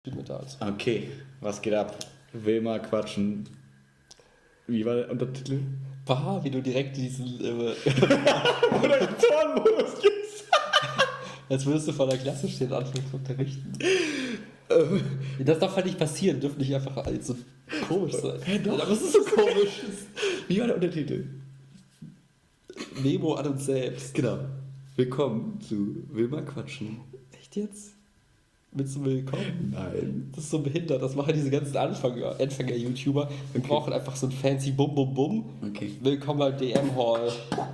Mittags. Okay, was geht ab? Wilma quatschen. Wie war der Untertitel? Bah, wie du direkt diesen Moderatorenmodus gibst. als würdest du vor der Klasse stehen und anfangen zu unterrichten. Das darf halt nicht passieren, dürfen nicht einfach alles so komisch sein. Hä, doch. Aber es ist so komisch. Wie war der Untertitel? Memo an uns selbst. Genau. Willkommen zu Wilma quatschen. Echt jetzt? Willst du willkommen? Nein. Das ist so behindert, das machen diese ganzen Anfänger-YouTuber. Wir brauchen einfach so ein fancy Bum-Bum-Bum. Okay. Willkommen beim DM-Hall.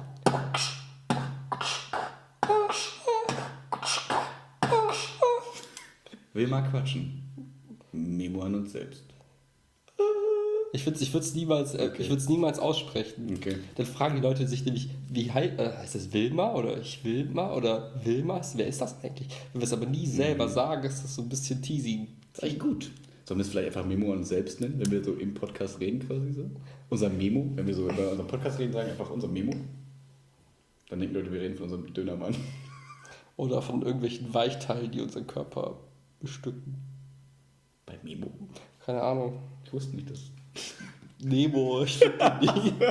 Wilma quatschen. Memo an uns selbst. Ich würde es niemals aussprechen. Okay. Dann fragen die Leute sich nämlich, wie heißt das Wilma oder ich Wilma oder Wilmas? Wer ist das eigentlich? Wenn wir es aber nie selber sagen, ist das so ein bisschen teasing. Das ist eigentlich gut. Sollen wir es vielleicht einfach Memo an uns selbst nennen, wenn wir so im Podcast reden quasi so? Unser Memo, wenn wir so über unseren Podcast reden, sagen einfach unser Memo. Dann denken Leute, wir reden von unserem Dönermann. Oder von irgendwelchen Weichteilen, die unseren Körper bestücken. Bei Memo? Keine Ahnung. Ich wusste nicht, dass... Nemo, ich finde nie. Wir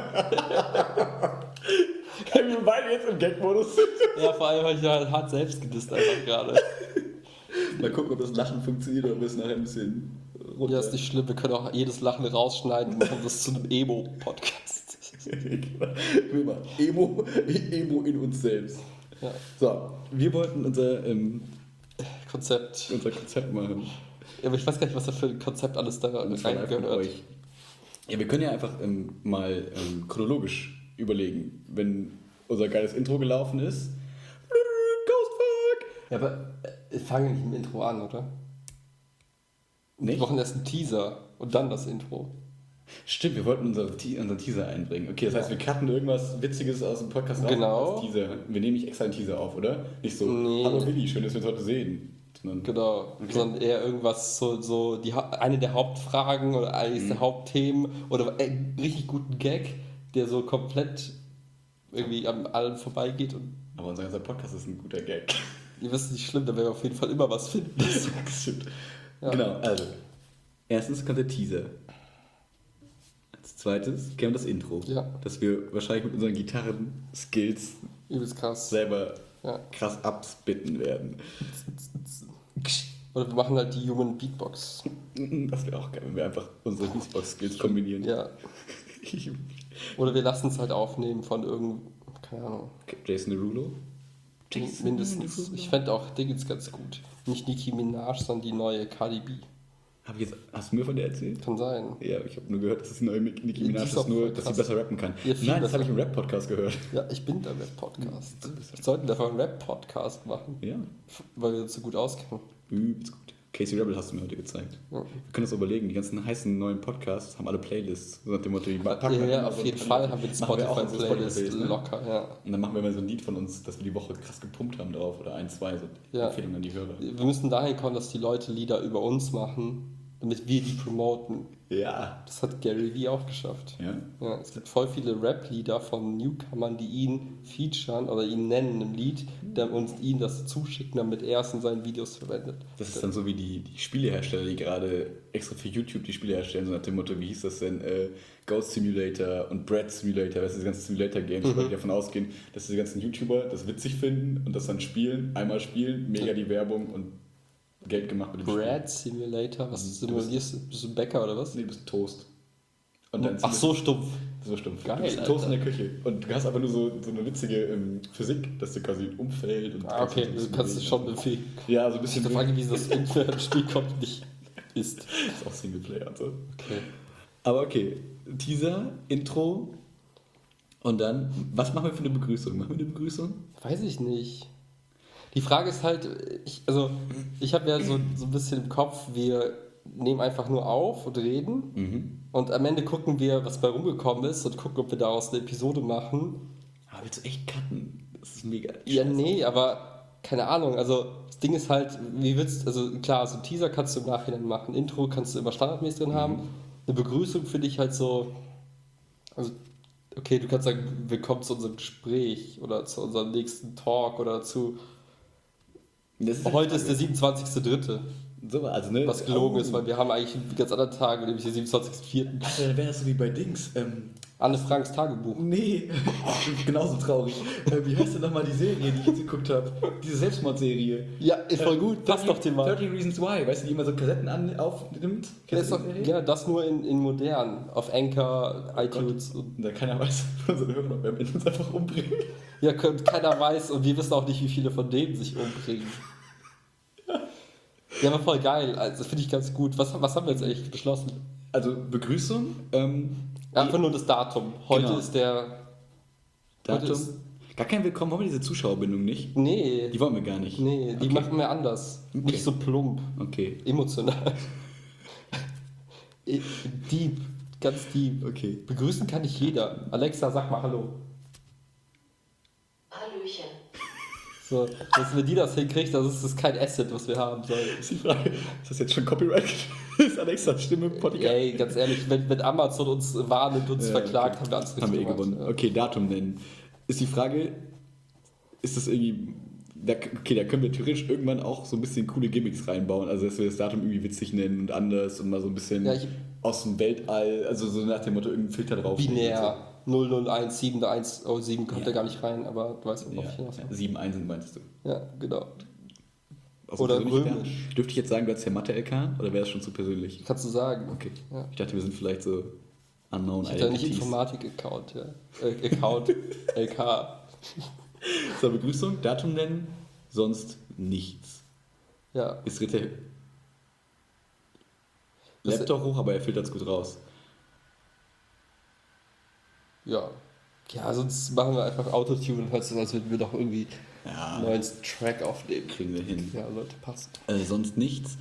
beide jetzt im Gag-Modus sind. Ja, vor allem habe ich halt hart selbst gedisst einfach gerade. Mal gucken, ob das Lachen funktioniert oder ob wir es nachher ein bisschen runter... Ja, ist nicht schlimm, wir können auch jedes Lachen rausschneiden und machen das zu einem Emo-Podcast. Wilma, Emo in uns selbst. Ja. So, wir wollten unser Konzept. Konzept machen. Ja, aber ich weiß gar nicht, was da für ein Konzept alles da reingehört. Ja, wir können ja einfach mal chronologisch überlegen, wenn unser geiles Intro gelaufen ist. Ghostfuck! Ja, aber fangen wir nicht im Intro an, oder? Nicht? Wir machen erst einen Teaser und dann das Intro. Stimmt, wir wollten unseren Teaser einbringen. Okay, das heißt, wir cutten irgendwas Witziges aus dem Podcast raus Genau. als Teaser. Wir nehmen nicht extra einen Teaser auf, oder? Nicht so, Nee. Hallo Willi, schön, dass wir uns heute sehen. Sondern, Genau, Okay. sondern eher irgendwas so eine der Hauptfragen oder eines der Hauptthemen oder einen richtig guten Gag, der so komplett irgendwie an allen vorbeigeht und aber unser ganzer Podcast ist ein guter Gag. ihr wisst nicht schlimm, da werden wir auf jeden Fall immer was finden. Das stimmt. Ja. Genau, also. Erstens kommt der Teaser. Als zweites käme das Intro. Ja. Das wir wahrscheinlich mit unseren Gitarren-Skills Übelst krass. selber Ja. krass abspitten werden. Oder wir machen halt die Human Beatbox. Das wäre auch geil, wenn wir einfach unsere Beatbox-Skills kombinieren. Ja. Oder wir lassen es halt aufnehmen von keine Ahnung. Jason Derulo? Mindestens. Ich fände auch Dingens ganz gut. Nicht Nicki Minaj, sondern die neue Cardi B. Hast du mir von der erzählt? Kann sein. Ja, ich habe nur gehört, dass es neue Nicki Die Minaj ist ist, auch nur, voll dass sie krass. besser rappen kann. Ja, viel Nein, das besser. habe ich im Rap-Podcast gehört. Ja, ich bin der Rap-Podcast. Wir sollten davon einen Rap-Podcast machen, Ja, weil wir uns so gut auskennen. übelst gut. Casey Rebel hast du mir heute gezeigt. Ja. Wir können uns überlegen, die ganzen heißen neuen Podcasts haben alle Playlists. So nach dem Motto, die packen wir Ja, immer auf so jeden eine Fall haben wir die Machen wir auch unsere Spotify-Playlist Spotify-Playlist, ne? locker, ja. Und dann machen wir mal so ein Lied von uns, dass wir die Woche krass gepumpt haben drauf. Oder ein, zwei, so Ja. Empfehlungen an die Hörer. Wir müssen dahin kommen, dass die Leute Lieder über uns machen, damit wir die promoten. Ja. Das hat Gary Vee auch geschafft. Ja? Ja, es gibt voll viele Rap-Lieder von Newcomern, die ihn featuren oder ihn nennen im Lied, der uns ihn das zuschicken, damit er es in seinen Videos verwendet. Das ist dann so wie die Spielehersteller, die gerade extra für YouTube die Spiele herstellen, so nach dem Motto, wie hieß das denn? Ghost Simulator und Bread Simulator, weißt du, diese ganzen Simulator-Games, weil die davon ausgehen, dass diese ganzen YouTuber das witzig finden und das dann spielen, einmal spielen, mega die Werbung und Geld gemacht mit dem Bread Simulator, was simulierst du? Bist du ein Bäcker oder was? Nee, du bist ein Toast. Und dann Ach so, stumpf. So stumpf. Geil, du bist ein Toast in Alter. der Küche. Und du hast aber nur so eine witzige Physik, dass du quasi umfällt. Und Okay, ein bisschen du kannst es bewegen. schon bewegen. Ja, so ein Ich bisschen. habe Frage, wie das im Spiel kommt, nicht ist. Das ist auch Singleplayer und so. Okay. Aber okay, Teaser, Intro und dann, was machen wir für eine Begrüßung? Machen wir eine Begrüßung? Weiß ich nicht. Die Frage ist halt, ich habe ja so ein bisschen im Kopf, wir nehmen einfach nur auf und reden und am Ende gucken wir, was bei rumgekommen ist und gucken, ob wir daraus eine Episode machen. Aber willst du echt cutten? Das ist mega. Ja, scheiße. nee, aber keine Ahnung, also das Ding ist halt, wie willst also klar, so einen Teaser kannst du im Nachhinein machen, Intro kannst du immer standardmäßig drin haben, eine Begrüßung finde ich halt so, also okay, du kannst sagen, willkommen zu unserem Gespräch oder zu unserem nächsten Talk oder zu Das heute die ist der Frage. 27.3. So, also, ne? Was gelogen ist, weil wir haben eigentlich einen ganz anderen Tag, nämlich den 27.04. Alter, dann wäre das so wie bei Dings. Anne Franks Tagebuch. Nee, genauso traurig. Wie heißt denn nochmal die Serie, die ich jetzt geguckt habe? Diese Selbstmordserie. Ja, ist voll gut, passt doch Thema. 30 Reasons Why, weißt du, die immer so Kassetten aufnimmt? Das ja, das nur in modern, auf Anchor, iTunes. Und da keiner weiß, von unseren Hörern, ob wir am Ende uns einfach umbringen. Ja, keiner weiß und wir wissen auch nicht, wie viele von denen sich umbringen. Ja, aber voll geil, also finde ich ganz gut. Was haben wir jetzt eigentlich beschlossen? Also Begrüßung. Einfach nur das Datum. Heute Genau. ist der... Datum. Heute ist, Gar kein Willkommen, wollen wir diese Zuschauerbindung nicht? nee, Die wollen wir gar nicht. nee, die Okay. machen wir anders. Okay. Nicht so plump, Okay. emotional. Deep, ganz deep. Okay. Begrüßen kann nicht jeder. Alexa, sag mal Hallo. Hallöchen. So, wenn die das hinkriegt, das ist kein Asset, was wir haben sollen. Ist die Frage, ist das jetzt schon Copyright? Ist Alexas Stimme im Podcast? Ey, ganz ehrlich, wenn Amazon uns warnt und uns verklagt, haben wir alles Haben wir richtig gewonnen. gemacht. Okay, Datum nennen. Ist die Frage, ist das irgendwie... Okay, da können wir theoretisch irgendwann auch so ein bisschen coole Gimmicks reinbauen. Also, dass wir das Datum irgendwie witzig nennen und anders und mal so ein bisschen Ja, aus dem Weltall, also so nach dem Motto, irgendeinen Filter drauf. Binär 0017 kommt ja gar nicht rein, aber du weißt, worauf ich hinaus will. 7 Einsen meinst du? Ja, genau. Aus Oder dem persönlichen römisch. Jahr? Dürfte ich jetzt sagen, du hast ja Mathe-LK oder wäre das schon zu persönlich? Kannst du sagen. Okay. Ja. Ich dachte, wir sind vielleicht so unknown Ich hatte ja nicht Identities. Informatik-Account, ja. Account, LK. So, Begrüßung, Datum nennen, sonst nichts. Ja. Ist dritte Das- Laptop hoch, aber er filtert es gut raus. Ja. Ja, sonst machen wir einfach Autotune und hört es, als würden wir doch irgendwie Ja, einen neuen Track aufnehmen. kriegen wir hin. Ja, Leute, passt. Sonst nichts.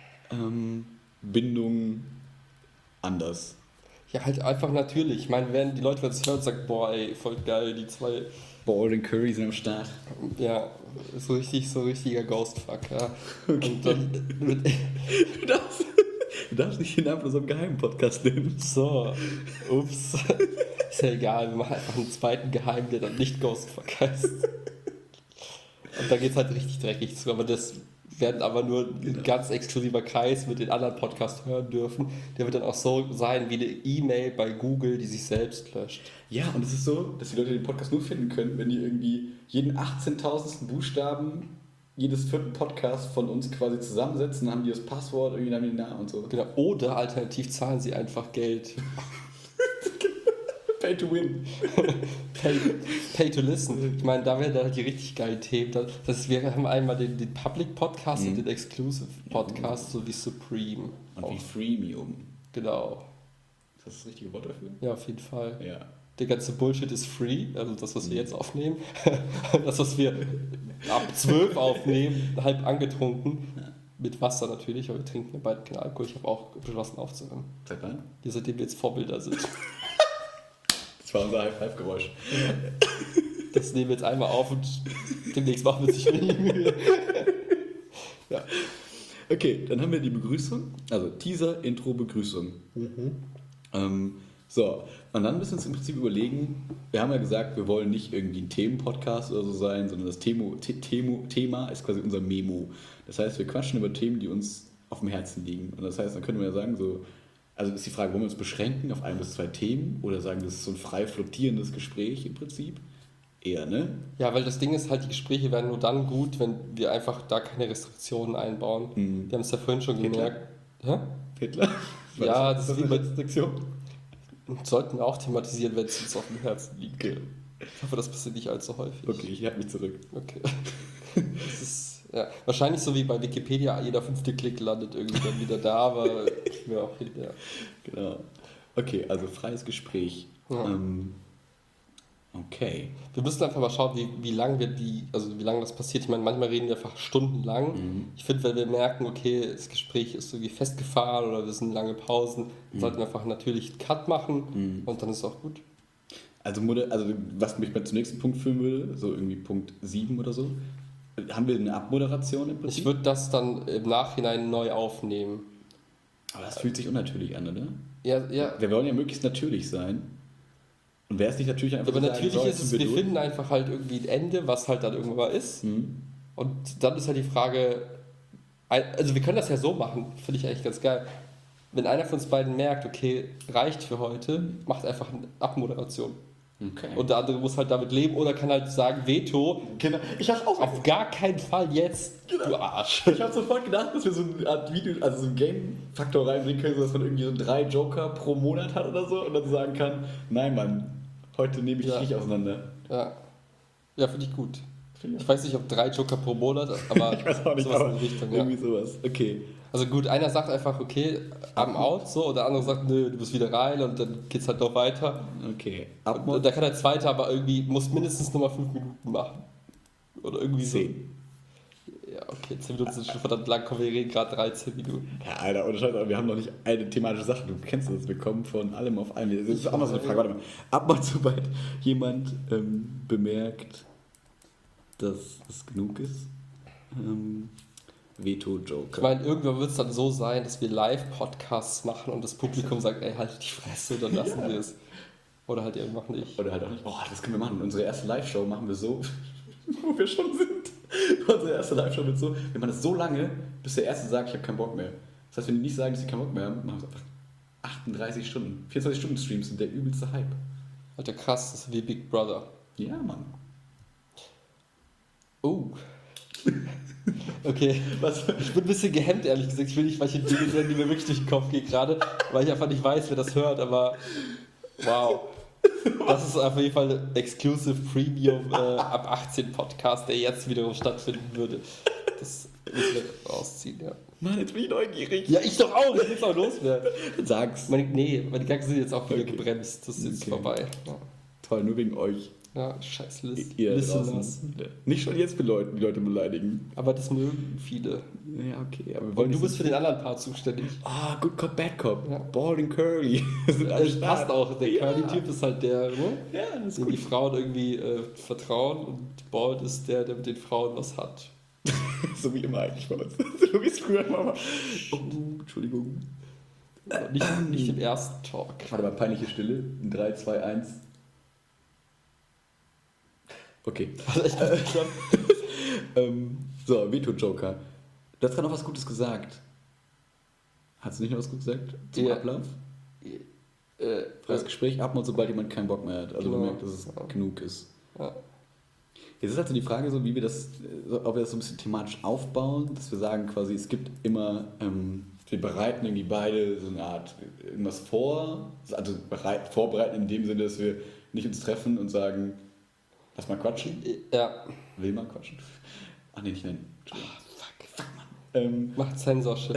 Bindung anders. Ja, halt einfach natürlich. Ich meine, wenn die Leute das hören und sagen, boah, ey, voll geil, die zwei, Ball und Curry sind am Start. ja, so richtiger Ghostfuck, ja. Und dann mit, Du darfst nicht den Namen von so einem geheimen Podcast nennen. so, ups, ist ja egal, wir machen einfach einen zweiten Geheim, der dann nicht Ghostfuck heißt. Und da geht's halt richtig dreckig zu, aber das werden aber nur ein ganz exklusiver Kreis mit den anderen Podcasts hören dürfen. Der wird dann auch so sein wie eine E-Mail bei Google, die sich selbst löscht. Ja, und es ist so, dass die Leute den Podcast nur finden können, wenn die irgendwie jeden 18.000. Buchstaben jedes vierten Podcast von uns quasi zusammensetzen, dann haben die das Passwort, irgendwie dann haben die den Namen und so. Genau. Oder alternativ zahlen sie einfach Geld. Pay to win. Pay to listen. Ich meine, da werden dann halt die richtig geilen Themen. Das ist, wir haben einmal den Public Podcast und den Exclusive Podcast, so wie Supreme. Und Auch. wie Freemium. Genau. Ist das das richtige Wort dafür? Ja, auf jeden Fall. Ja. Der ganze Bullshit ist free, also das, was wir jetzt aufnehmen. Das, was wir ab 12 aufnehmen, halb angetrunken. Mit Wasser natürlich, aber wir trinken ja beide keinen Alkohol. Ich habe auch beschlossen aufzuhören. Seit wann? Seitdem wir jetzt Vorbilder sind. Das war unser High-Five-Geräusch. Das nehmen wir jetzt einmal auf und demnächst machen wir sich wenig Mühe. Ja. Okay, dann haben wir die Begrüßung. Also Teaser, Intro, Begrüßung. So, und dann müssen wir uns im Prinzip überlegen, wir haben ja gesagt, wir wollen nicht irgendwie ein Themenpodcast oder so sein, sondern das Thema ist quasi unser Memo. Das heißt, wir quatschen über Themen, die uns auf dem Herzen liegen. Und das heißt, dann können wir ja sagen, so, also ist die Frage, wollen wir uns beschränken auf 1 bis 2 Themen oder sagen, das ist so ein frei flottierendes Gespräch im Prinzip? Eher, ne? Ja, weil das Ding ist halt, die Gespräche werden nur dann gut, wenn wir einfach da keine Restriktionen einbauen. Mhm. Wir haben es ja vorhin schon Hitler? gemerkt. Hä? Hitler? Ja, das ist wie eine bei- Restriktion. Sollten wir auch thematisieren, wenn es uns auf dem Herzen liegt. Okay. Ich hoffe, das passiert nicht allzu häufig. Okay, ich halte mich zurück. Okay. Das ist, ja, wahrscheinlich so wie bei Wikipedia, jeder 5. Klick landet irgendwie dann wieder da, aber ich will auch hinterher. Genau. Okay, also freies Gespräch. Ja. Okay. Wir müssen einfach mal schauen, wie lang wie lange das passiert. Ich meine, manchmal reden wir einfach stundenlang. Ich finde, wenn wir merken, okay, das Gespräch ist irgendwie festgefahren oder wir sind lange Pausen, dann sollten wir einfach natürlich einen Cut machen und dann ist es auch gut. Also, was mich mal zum nächsten Punkt führen würde, so irgendwie Punkt 7 oder so, haben wir eine Abmoderation im Prinzip? Ich würde das dann im Nachhinein neu aufnehmen. Aber das fühlt sich unnatürlich an, oder? Ja, ja. Wir wollen ja möglichst natürlich sein. Und wäre es nicht natürlich einfach Aber so natürlich sagen, so, ist es, jetzt sind wir durch? finden einfach halt irgendwie ein Ende, was halt dann irgendwann mal ist. Mhm. Und dann ist halt die Frage, Also wir können das ja so machen, finde ich eigentlich ganz geil. Wenn einer von uns beiden merkt, okay, reicht für heute, macht einfach eine Abmoderation. Okay. Und der andere muss halt damit leben oder kann halt sagen, Veto, Genau. Ich habe auch auf gar keinen Fall jetzt, du Arsch. Ich habe sofort gedacht, dass wir so eine Art Video, also so einen Game-Faktor reinbringen können, dass man irgendwie so 3 Joker pro Monat hat oder so und dann sagen kann, nein Mann, heute nehme ich dich nicht auseinander. Ja, finde ich gut. Finde Ich weiß nicht, ob 3 Joker pro Monat, aber Ich weiß auch nicht, sowas aber in die Richtung, ja. irgendwie sowas. Okay. Also gut, einer sagt einfach, okay, I'm out, so, und der andere sagt, nö, du bist wieder rein und dann geht's halt noch weiter. Okay. Und da kann der Zweite aber irgendwie, muss mindestens nochmal 5 Minuten machen. Oder irgendwie 10. so. Ja, okay, 10 Minuten sind schon verdammt lang, komm, wir reden gerade 13 Minuten. Ja, Alter, ohne Scheiß, aber wir haben noch nicht eine thematische Sache. Du kennst das, wir kommen von allem auf allem. Das ist auch noch so eine Frage, warte mal. Ab und zu weit jemand bemerkt, dass es genug ist. Veto-Joker. Ich meine, irgendwann wird es dann so sein, dass wir Live-Podcasts machen und das Publikum sagt, ey, halt die Fresse, dann lassen wir es. Oder halt einfach nicht. Oder halt auch nicht. Boah, das können wir machen. Unsere erste Live-Show machen wir so, wo wir schon sind. Unsere erste Live-Show wird so, wir machen das so lange, bis der Erste sagt, ich habe keinen Bock mehr. Das heißt, wenn die nicht sagen, dass sie keinen Bock mehr haben, machen wir es einfach 38 Stunden. 24 Stunden Streams sind der übelste Hype. Alter, krass, das ist wie Big Brother. Ja, Mann. Oh. Okay, ich bin ein bisschen gehemmt, ehrlich gesagt. Ich will nicht manche Dinge sagen, die mir wirklich durch den Kopf gehen gerade, weil ich einfach nicht weiß, wer das hört, aber wow. Das ist auf jeden Fall ein Exclusive Premium ab 18 Podcast, der jetzt wiederum stattfinden würde. Das müssen wir rausziehen, ja. Mann, jetzt bin ich neugierig. Ja, ich doch auch, ich will es auch loswerden. Sag's. Meine Gedanken sind jetzt auch wieder gebremst, das ist jetzt vorbei. Ja. Toll, nur wegen euch. Ja, scheiß Ihr Listeners. draußen. Nicht schon jetzt die Leute beleidigen. Aber das mögen viele. Ja, okay. Aber wir Und wollen du nicht bist so- für den anderen Part zuständig. Ah, Good Cop, Bad Cop. Ja. Bald and Curly. Sind alle Das passt stark. auch. Der Ja. Curly-Typ ist halt der, ne? Ja, das ist dem die gut. Frauen irgendwie vertrauen und Bald ist der mit den Frauen was hat. So wie immer eigentlich bei uns. So wie es früher immer war. Oh, Entschuldigung. Also nicht im ersten Talk. Warte mal, peinliche Stille. In 3, 2, 1. Okay. Also ich glaub, So, Veto-Joker. Du hast gerade noch was Gutes gesagt. Hast du nicht noch was Gutes gesagt zum Ja. Ablauf? Das Gespräch abmachen, sobald jemand keinen Bock mehr hat. Also Genau. bemerkt, dass es genug ist. ja. Jetzt ist halt so die Frage, so, wie wir das, ob wir das so ein bisschen thematisch aufbauen, dass wir sagen quasi, es gibt immer, wir bereiten irgendwie beide so eine Art irgendwas vor, also vorbereiten in dem Sinne, dass wir nicht uns treffen und sagen, lass mal quatschen, Ja, will mal quatschen. Ach nee, nicht nennen. Entschuldigung. Fuck, Mann. macht Zensorship.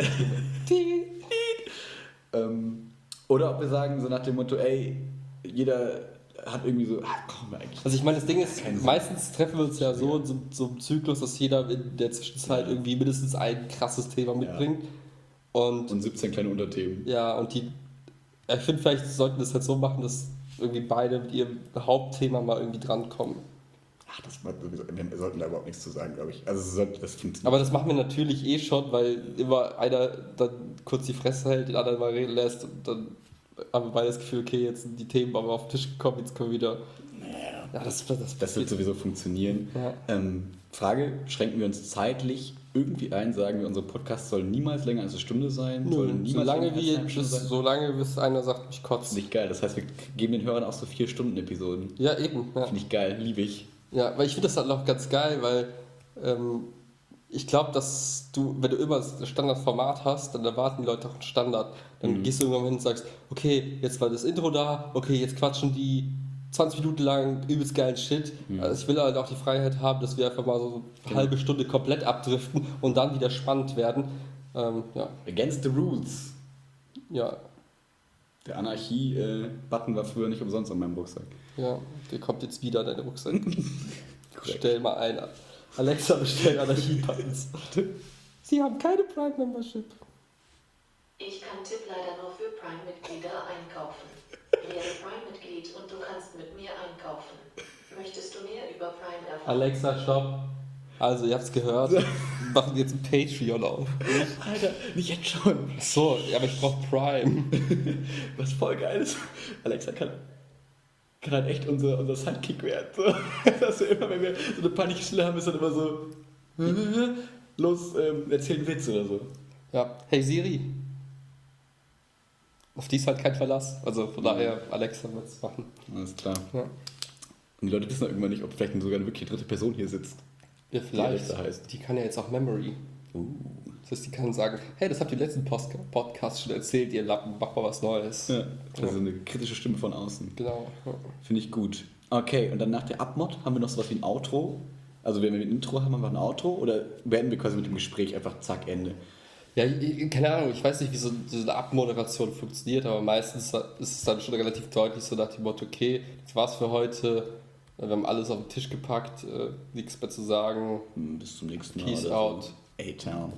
Oder ob wir sagen, so nach dem Motto, ey, jeder hat irgendwie so, brauchen wir eigentlich. Also ich meine, das Ding ist, Keinen Sinn. meistens treffen wir uns ja so in so einem Zyklus, dass jeder in der Zwischenzeit irgendwie mindestens ein krasses Thema mitbringt. Und 17 kleine Unterthemen. ja, und ich finde, vielleicht sollten wir das halt so machen, dass irgendwie beide mit ihrem Hauptthema mal irgendwie drankommen. Ach, wir sollten da überhaupt nichts zu sagen, glaube ich. Also das funktioniert. Aber das machen wir natürlich eh schon, weil immer einer dann kurz die Fresse hält, den anderen mal reden lässt und dann haben wir beide das Gefühl, okay, jetzt sind die Themen aber auf den Tisch gekommen, jetzt können wir wieder... Ja, das wird sowieso funktionieren. Ja. Frage, schränken wir uns zeitlich irgendwie ein, sagen wir, unser Podcast soll niemals länger als eine Stunde sein? Soll niemals Solange, länger als eine halbe Stunde sein? solange bis einer sagt, mich kotzt. Nicht geil, das heißt, wir geben den Hörern auch so 4-Stunden-Episoden. Ja, eben. Ja. Finde ich geil, liebe ich. Ja, weil ich finde das halt auch ganz geil, weil ich glaube, dass wenn du immer das Standardformat hast, dann erwarten die Leute auch einen Standard. Dann gehst du irgendwann hin und sagst, okay, jetzt war das Intro da, okay, jetzt quatschen die 20 Minuten lang übelst geilen Shit. Also ich will halt auch die Freiheit haben, dass wir einfach mal so eine halbe Stunde komplett abdriften und dann wieder spannend werden. Ja. Against the Rules. Ja, Der Anarchie-Button war früher nicht umsonst an meinem Rucksack. ja, der kommt jetzt wieder, deine Rucksack. Bestell mal ein. Alexa, bestell Anarchie-Buttons. Sie haben keine Prime-Membership. Ich kann Tipp leider nur für Prime-Mitglieder einkaufen. Werde Prime-Mitglied und du kannst mit mir einkaufen. Möchtest du mehr über Prime erfahren? Alexa, stopp. Also, ihr habt's gehört. Wir machen jetzt ein Patreon auf. Alter, nicht jetzt schon. So, ja, aber ich brauch Prime. Was voll geil ist. Alexa kann halt echt unser Sidekick werden. So. Dass wir immer, wenn wir so eine peinliche Stille haben, ist dann immer so. los, erzähl einen Witz oder so. Ja, hey Siri. Auf die ist halt kein Verlass. Also von daher, Alexa wird es machen. Alles klar. Ja, Und die Leute wissen auch irgendwann nicht, ob vielleicht sogar eine wirklich dritte Person hier sitzt. ja vielleicht. Alexa heißt. Die kann ja jetzt auch Memory. Das heißt, die kann sagen, hey, das habt ihr letzten Podcast schon erzählt, ihr Lappen, mach mal was Neues. Ja, also eine kritische Stimme von außen. Genau. Ja. Finde ich gut. Okay, und dann nach der Abmod haben wir noch sowas wie ein Outro. Also wenn wir ein Intro haben, haben wir ein Outro oder beenden wir quasi mit dem Gespräch einfach zack, Ende? Ja, keine Ahnung, ich weiß nicht, wie so eine Abmoderation funktioniert, aber meistens ist es dann schon relativ deutlich so nach dem Motto, okay, das war's für heute, wir haben alles auf den Tisch gepackt, nichts mehr zu sagen. Bis zum nächsten Mal. Peace oder out. So. A-Town.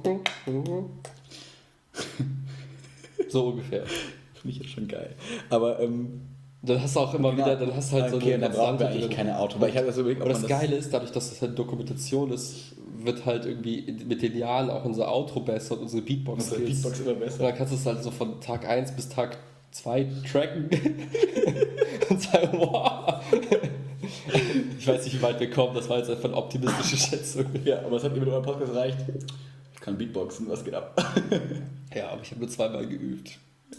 So ungefähr. Finde ich jetzt schon geil. Aber, Dann hast du auch immer wieder, dann hast du halt so okay, eine dann brauchen wir eigentlich drin. keine Auto. Weil ich habe das überlegt, ob Aber man das Geile ist, dadurch, dass das halt Dokumentation ist, wird halt irgendwie mit den Jahren auch unser Outro besser und unsere Beatbox unsere Beatbox immer Und besser. dann kannst du es halt so von Tag 1 bis Tag 2 tracken und sagen, wow. Ich weiß nicht, wie weit wir kommen, das war jetzt einfach eine optimistische Schätzung. Ja, aber es hat mir mit eurem Podcast erreicht. Ich kann Beatboxen, was geht ab? Ja, aber ich habe nur zweimal geübt.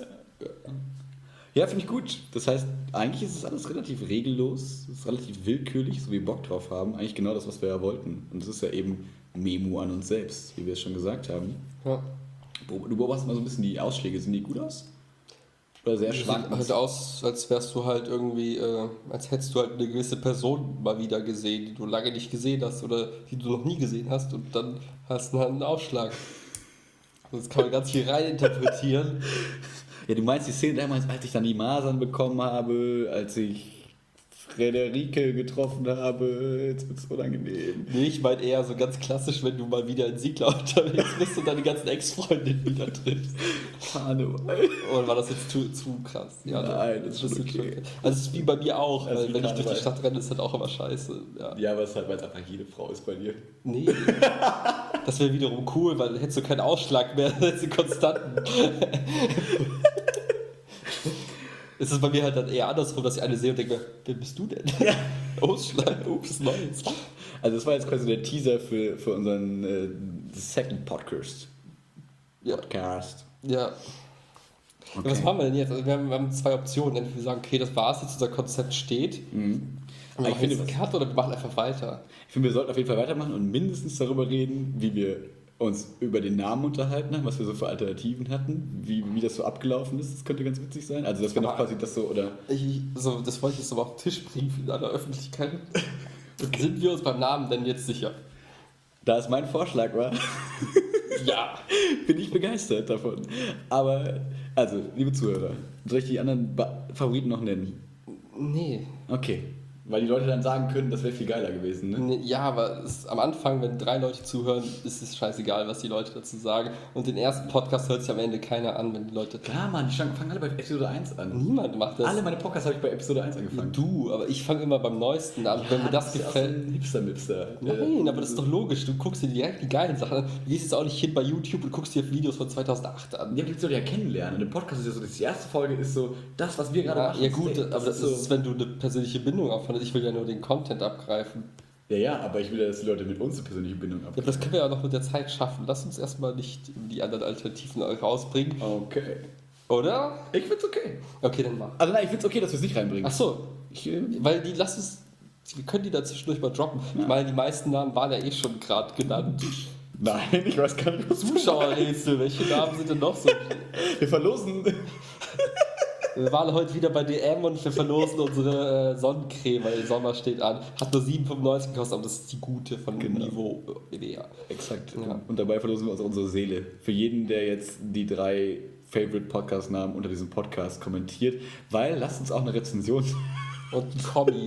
Ja, finde ich gut. Das heißt, eigentlich ist es alles relativ regellos, es ist relativ willkürlich, so wie wir Bock drauf haben. Eigentlich genau das, was wir ja wollten. Und das ist ja eben Memo an uns selbst, wie wir es schon gesagt haben. Ja. Du beobachtest mal so ein bisschen die Ausschläge. Sehen die gut aus? Oder sehr Sieht schwankend? halt aus, als wärst du halt irgendwie, als hättest du halt eine gewisse Person mal wieder gesehen, die du lange nicht gesehen hast oder die du noch nie gesehen hast und dann hast du halt einen Ausschlag. Das kann man ganz viel reininterpretieren. Ja, du meinst die Szene damals, als ich dann die Masern bekommen habe, als ich Frederike getroffen habe, jetzt wird es unangenehm. Nee, ich meine eher so ganz klassisch, wenn du mal wieder in Siegler unterwegs bist und deine ganzen Ex-Freundinnen wieder triffst. Karneval. Oder war das jetzt zu krass? Ja, Nein, das ist schon bisschen okay. schon- Also es ist wie bei mir auch, Das ist weil wie wenn ich durch Karneval. die Stadt renne, ist das auch immer scheiße. Ja. Ja, aber es ist halt, weil es einfach jede Frau ist bei dir. Nee. Das wäre wiederum cool, weil dann hättest du keinen Ausschlag mehr, dann hättest du konstanten. Es ist bei mir halt dann eher andersrum, dass ich eine sehe und denke, wer bist du denn? Ja. Ausschlag, ups, Neues. Also das war jetzt quasi der Teaser für unseren Second Podcast. Ja. Ja. Okay. Was machen wir denn jetzt? Also wir haben zwei Optionen. Entweder wir sagen, okay, das war's jetzt, unser Konzept steht. Mhm. Und wir Ich machen finde, jetzt einen Cut oder wir machen einfach weiter. Ich finde, wir sollten auf jeden Fall weitermachen und mindestens darüber reden, wie wir uns über den Namen unterhalten haben, was wir so für Alternativen hatten, wie das so abgelaufen ist. Das könnte ganz witzig sein. Also, dass wir noch Aber- quasi das so, oder... Das wollte ich jetzt aber auf den Tisch bringen in aller Öffentlichkeit. Sind wir uns beim Namen denn jetzt sicher? Da es mein Vorschlag war, Ja. bin ich begeistert davon. Aber, also, liebe Zuhörer, soll ich die anderen Favoriten noch nennen? Nee. Okay. Weil die Leute dann sagen können, das wäre viel geiler gewesen, ne? Nee, ja, aber am Anfang, wenn 3 Leute zuhören, ist es scheißegal, was die Leute dazu sagen. Und den ersten Podcast hört sich am Ende keiner an, wenn die Leute... Klar, Mann, die fangen alle bei Episode 1 an. Niemand macht das. Alle meine Podcasts habe ich bei Episode 1 angefangen. Du, aber ich fange immer beim Neuesten an. Wenn mir das bist ja auch gefällt... so ein Hipster-Mipster. Nein, aber das ist doch logisch. Du guckst dir direkt die geilen Sachen an. Du gehst jetzt auch nicht hin bei YouTube und guckst dir Videos von 2008 an. Ja, die Leute ja kennenlernen. Und im Podcast ist ja so, die erste Folge ist so, das, was wir gerade Ja, machen. ja ist gut, safe. aber das ist, wenn du eine persönliche Bindung aufwandest. Ich will ja nur den Content abgreifen. Ja, aber ich will ja, dass die Leute mit uns eine persönliche Bindung Ja, haben. aber das können wir ja noch mit der Zeit schaffen. Lass uns erstmal nicht die anderen Alternativen rausbringen. Okay. Oder? Ich find's okay. Okay, dann mach. Also nein, ich find's okay, dass wir es nicht reinbringen. Ach so, Ich, weil die lass uns... Wir können die da zwischendurch mal droppen. Ich meine, die meisten Namen waren ja eh schon gerade genannt. nein, ich weiß gar nicht, was Zuschauerrätsel, welche Namen sind denn noch so? Wir verlosen. Wir waren heute wieder bei DM und wir verlosen unsere Sonnencreme, weil der Sommer steht an. Hat nur 7,95 gekostet, aber das ist die gute von Niveau BWA. Exakt. Ja. Und dabei verlosen wir uns unsere Seele. Für jeden, der jetzt die 3 Favorite Podcast-Namen unter diesem Podcast kommentiert, weil lasst uns auch eine Rezension. Und ein Kommi.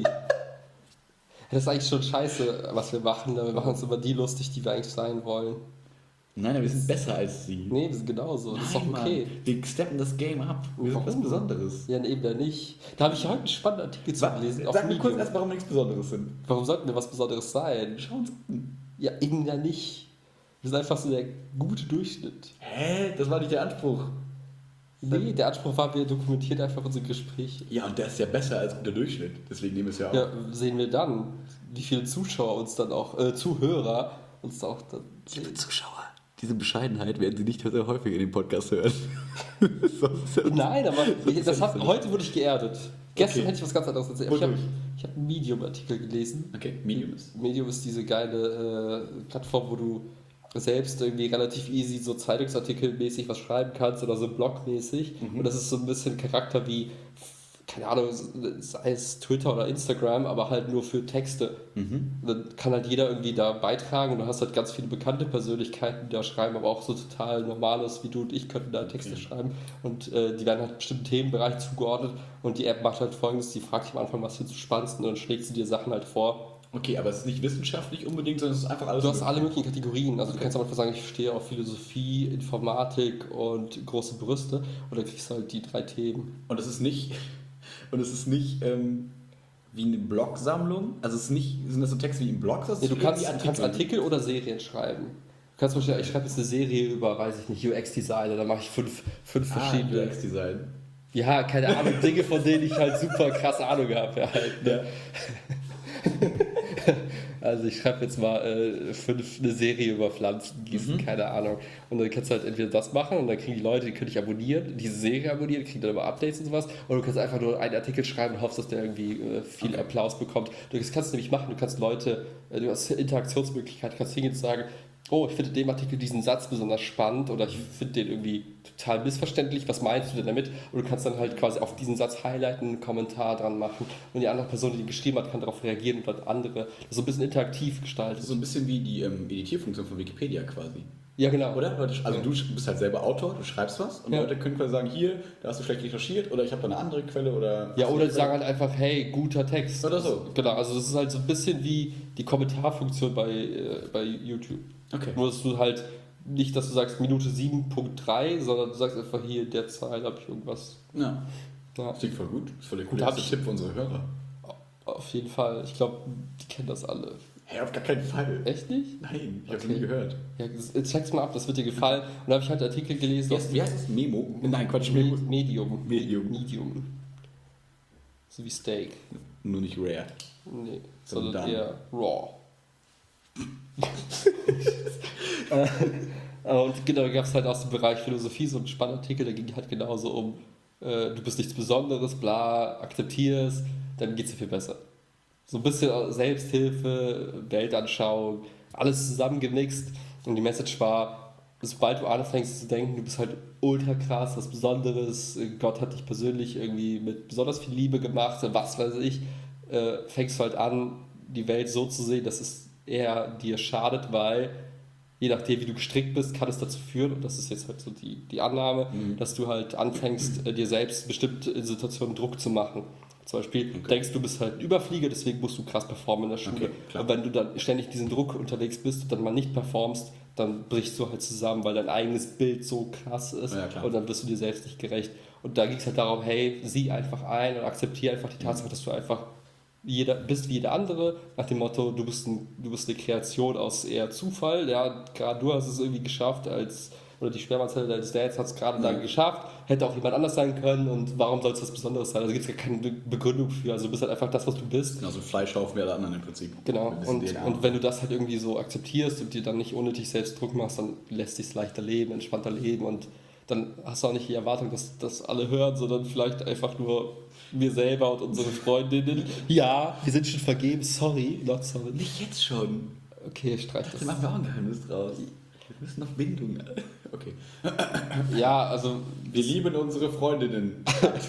Das ist eigentlich schon scheiße, was wir machen. Wir machen uns über die lustig, die wir eigentlich sein wollen. Nein, aber wir sind besser als sie. Nee, wir sind genauso. Das ist doch Nein, okay. Mann. Wir steppen das Game ab. Wir sind was Warum? Besonderes. Ja, eben da nicht. Da habe ich heute einen spannenden Artikel zu gelesen. Auf Sag mir kurz Medium. erst, warum wir nichts Besonderes sind. Warum sollten wir was Besonderes sein? Schau uns an. Ja, eben da nicht. Wir sind einfach so der gute Durchschnitt. Hä? Das war nicht der Anspruch. Nee, der Anspruch war, wir dokumentieren einfach unsere Gespräche. Ja, und der ist ja besser als guter Durchschnitt. Deswegen nehmen wir es ja auch. Ja, sehen wir dann, wie viele Zuschauer uns dann auch, Zuhörer uns auch dann Liebe Zuschauer, diese Bescheidenheit werden Sie nicht sehr häufig in dem Podcast hören. Nein, aber heute wurde ich geerdet. Gestern Okay. hätte ich was ganz anderes erzählt. Wodurch? Ich hab einen Medium-Artikel gelesen. Okay, Medium ist. Medium ist diese geile Plattform, wo du selbst irgendwie relativ easy so Zeitungsartikelmäßig was schreiben kannst oder so blogmäßig. Und das ist so ein bisschen Charakter wie, keine Ahnung, sei es Twitter oder Instagram, aber halt nur für Texte. Dann kann halt jeder irgendwie da beitragen und du hast halt ganz viele bekannte Persönlichkeiten, die da schreiben, aber auch so total Normales wie du und ich könnten da Texte schreiben und die werden halt bestimmten Themenbereich zugeordnet und die App macht halt folgendes, die fragt dich am Anfang, was findest du spannendst und dann schlägt sie dir Sachen halt vor. Okay, aber es ist nicht wissenschaftlich unbedingt, sondern es ist einfach alles. Du hast alle möglichen Kategorien. Also du kannst am Anfang sagen, ich stehe auf Philosophie, Informatik und große Brüste. Und dann kriegst du halt die 3 Themen. Und es ist nicht wie eine Blogsammlung. Also es ist nicht, sind das so Texte wie im Blog? Das Nee, du kannst irgendwie Artikel oder Serien schreiben. Du kannst zum Beispiel, ich schreibe jetzt eine Serie über, weiß ich nicht, UX-Designer, dann mache ich fünf verschiedene. UX-Design. Ja, keine Ahnung, Dinge, von denen ich halt super krass Ahnung habe. Ja, halt, ne? Also ich schreibe jetzt mal eine Serie über Pflanzen gießen, keine Ahnung. Und dann kannst du halt entweder das machen und dann kriegen die Leute, die können dich abonnieren, diese Serie abonnieren, kriegen dann immer Updates und sowas. Oder du kannst einfach nur einen Artikel schreiben und hoffst, dass der irgendwie viel Applaus bekommt. Das kannst du nämlich machen, du kannst Leute, du hast Interaktionsmöglichkeiten, du kannst hingehen und sagen, oh, ich finde in dem Artikel diesen Satz besonders spannend oder ich finde den irgendwie total missverständlich, was meinst du denn damit? Und du kannst dann halt quasi auf diesen Satz highlighten, einen Kommentar dran machen und die andere Person, die ihn geschrieben hat, kann darauf reagieren und dann andere, das ist so ein bisschen interaktiv gestaltet. So ein bisschen wie die Editierfunktion von Wikipedia quasi. Ja, genau. Oder? Also du bist halt selber Autor, du schreibst was und Ja. Leute können quasi sagen, hier, da hast du schlecht recherchiert oder ich habe da eine andere Quelle oder... Ja, oder die sagen halt einfach, hey, guter Text. Oder so. Genau, also das ist halt so ein bisschen wie die Kommentarfunktion bei YouTube. Okay. Nur, dass du halt nicht, dass du sagst Minute 7.3, sondern du sagst einfach hier in der Zahl habe ich irgendwas. Ja. Ja, Das klingt voll gut. Das ist voll der Gut, coole hab erste ich- Tipp für unsere Hörer. auf jeden Fall. Ich glaube, die kennen das alle. Hey, auf gar keinen Fall. Echt nicht? Nein, ich habe Okay. nie gehört. Ja, jetzt check's mal ab, das wird dir gefallen. Und da habe ich halt Artikel gelesen. Wie heißt das? Memo? Nein, Quatsch, Memo. Medium. Medium. Medium. So wie Steak. Nur nicht rare. Nee, Sondern sondern eher raw. Und genau, da gab es halt aus dem Bereich Philosophie so einen spannenden Artikel, da ging halt genauso um, du bist nichts Besonderes, bla, akzeptierst, dann geht es dir viel besser. So ein bisschen Selbsthilfe, Weltanschauung, alles zusammengemixt. Und die Message war, sobald du anfängst zu denken, du bist halt ultra krass, was Besonderes, Gott hat dich persönlich irgendwie mit besonders viel Liebe gemacht, was weiß ich, fängst du halt an, die Welt so zu sehen, dass es eher dir schadet, weil je nachdem, wie du gestrickt bist, kann es dazu führen, und das ist jetzt halt so die Annahme, dass du halt anfängst, dir selbst bestimmt in Situationen Druck zu machen. Zum Beispiel denkst du bist halt ein Überflieger, deswegen musst du krass performen in der Schule. Okay, klar. Und wenn du dann ständig diesen Druck unterwegs bist und dann mal nicht performst, dann brichst du halt zusammen, weil dein eigenes Bild so krass ist, Ja, klar. und dann wirst du dir selbst nicht gerecht. Und da ging es halt darum, hey, sieh einfach ein und akzeptiere einfach die Tatsache, dass du einfach bist wie jeder andere, nach dem Motto, du bist eine Kreation aus eher Zufall, ja, gerade du hast es irgendwie geschafft, oder die Spermazelle deines Dads hat es gerade dann geschafft, hätte auch jemand anders sein können, und warum soll es was Besonderes sein? Also gibt es gar keine Begründung für, also du bist halt einfach das, was du bist. Genau, so ein Fleischhaufen wie alle anderen im Prinzip. Genau, Ein bisschen DNA. und wenn du das halt irgendwie so akzeptierst und dir dann nicht unnötig selbst Druck machst, dann lässt sich leichter leben, entspannter leben, und dann hast du auch nicht die Erwartung, dass das alle hören, sondern vielleicht einfach nur wir selber und unsere Freundinnen. Ja, wir sind schon vergeben, sorry, not sorry. Nicht jetzt schon. Okay, streich Da das. machen wir auch ein Geheimnis draus. Wir müssen noch Bindung. Okay. Ja, also Wir lieben unsere Freundinnen.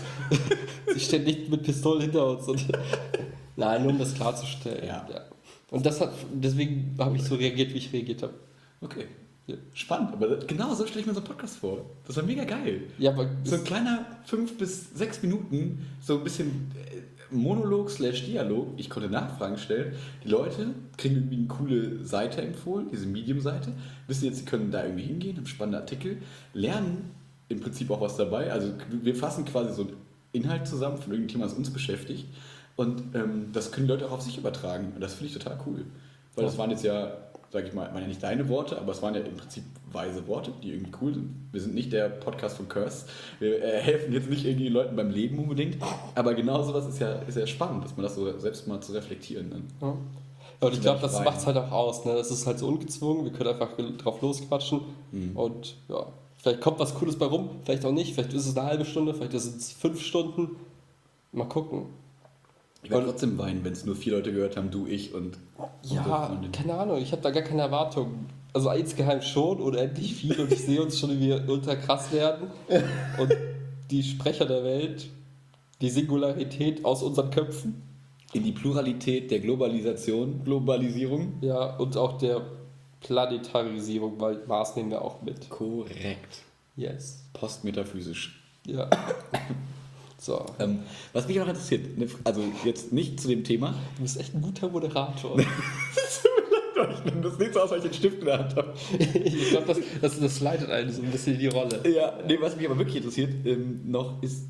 sie stehen nicht mit Pistolen hinter uns. Und nein, nur um das klarzustellen. Ja. Und deswegen habe ich so reagiert, wie ich reagiert habe. Okay. Ja. Spannend, aber genau so stelle ich mir so einen Podcast vor. Das war mega geil. Ja, aber So ein kleiner 5 bis 6 Minuten, so ein bisschen Monolog / Dialog. Ich konnte Nachfragen stellen. Die Leute kriegen irgendwie eine coole Seite empfohlen, diese Medium-Seite. Wissen jetzt, sie können da irgendwie hingehen, haben spannende Artikel, lernen im Prinzip auch was dabei. Also wir fassen quasi so einen Inhalt zusammen von irgendeinem Thema, das uns beschäftigt. Und das können die Leute auch auf sich übertragen. Und das finde ich total cool. Weil das waren jetzt ja, sag ich mal, waren ja nicht deine Worte, aber es waren ja im Prinzip weise Worte, die irgendwie cool sind. Wir sind nicht der Podcast von Curse. Wir helfen jetzt nicht irgendwie Leuten beim Leben unbedingt. Aber genau sowas ist ja spannend, dass man das so selbst mal zu reflektieren. Ne? Ja. Und ich glaube, das Rein. macht es halt auch aus. Ne? Das ist halt so ungezwungen, wir können einfach drauf losquatschen. Und ja, vielleicht kommt was Cooles bei rum, vielleicht auch nicht. Vielleicht ist es eine halbe Stunde, vielleicht ist es 5 Stunden. Mal gucken. Ich werde trotzdem weinen, wenn es nur 4 Leute gehört haben, du, ich und unsere Ja, Freundin. keine Ahnung, ich habe da gar keine Erwartungen. Also insgeheim schon, unendlich viel und ich sehe uns schon, wie wir ultra krass werden. Und die Sprecher der Welt, die Singularität aus unseren Köpfen, In die Pluralität der Globalisierung. ja, und auch der Planetarisierung, weil Mars nehmen wir auch mit. Korrekt. Yes. Postmetaphysisch. Ja. So. Was mich auch interessiert, also jetzt nicht zu dem Thema. Du bist echt ein guter Moderator. Ich nehme das nicht so aus, weil ich den Stift in der Hand habe. Ich glaube, das leitet einen so ein bisschen in die Rolle. Ja, nee, was mich aber wirklich interessiert noch ist,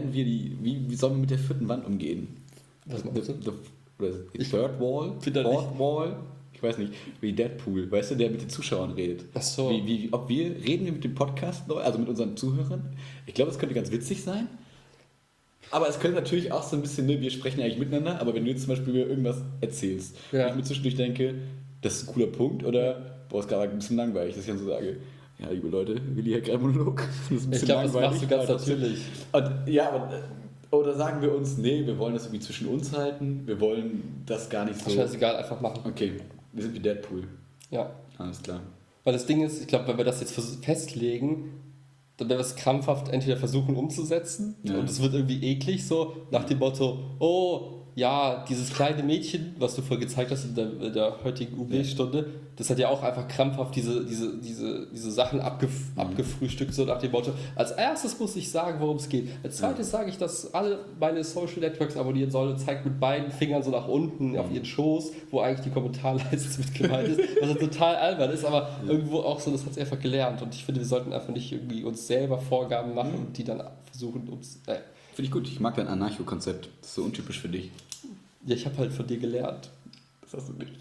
wie sollen wir mit der 4. Wand umgehen? Was meinst du? Oder Third Wall? bin da Fourth Wall? Ich weiß nicht, wie Deadpool, weißt du, der mit den Zuschauern redet. Ach so. Reden wir mit dem Podcast neu, also mit unseren Zuhörern? Ich glaube, das könnte ganz witzig sein. Aber es könnte natürlich auch so ein bisschen, ne, wir sprechen ja eigentlich miteinander, aber wenn du jetzt zum Beispiel mir irgendwas erzählst, Ja. und ich mir zwischendurch denke, das ist ein cooler Punkt, oder, boah, ist gerade ein bisschen langweilig, dass ich dann so sage, ja, liebe Leute, Willi hat gerade Monolog. Das ist ein Ich bisschen glaube, das machst du ganz aber trotzdem- natürlich. Und, ja, aber, oder sagen wir uns, nee, wir wollen das irgendwie zwischen uns halten, wir wollen das gar nicht so. Scheißegal, einfach machen. Okay, wir sind wie Deadpool. Ja. Alles klar. Weil das Ding ist, ich glaube, wenn wir das jetzt festlegen, dann werden wir es krampfhaft entweder versuchen umzusetzen Ja. und es wird irgendwie eklig, so nach dem Motto, oh, ja, dieses kleine Mädchen, was du vorhin gezeigt hast in der heutigen UB-Stunde, das hat ja auch einfach krampfhaft diese Sachen abgefrühstückt, so nach dem Motto, als erstes muss ich sagen, worum es geht. Als zweites sage ich, dass alle meine Social Networks abonnieren sollen und zeigt mit beiden Fingern so nach unten auf ihren Schoß, wo eigentlich die Kommentarleiste mit gemeint ist, was total albern ist, aber irgendwo auch so, das hat sie einfach gelernt und ich finde, wir sollten einfach nicht irgendwie uns selber Vorgaben machen und die dann versuchen, Finde ich gut, ich mag dein Anarcho-Konzept. Das ist so untypisch für dich. ja, ich habe halt von dir gelernt. Das hast du nicht.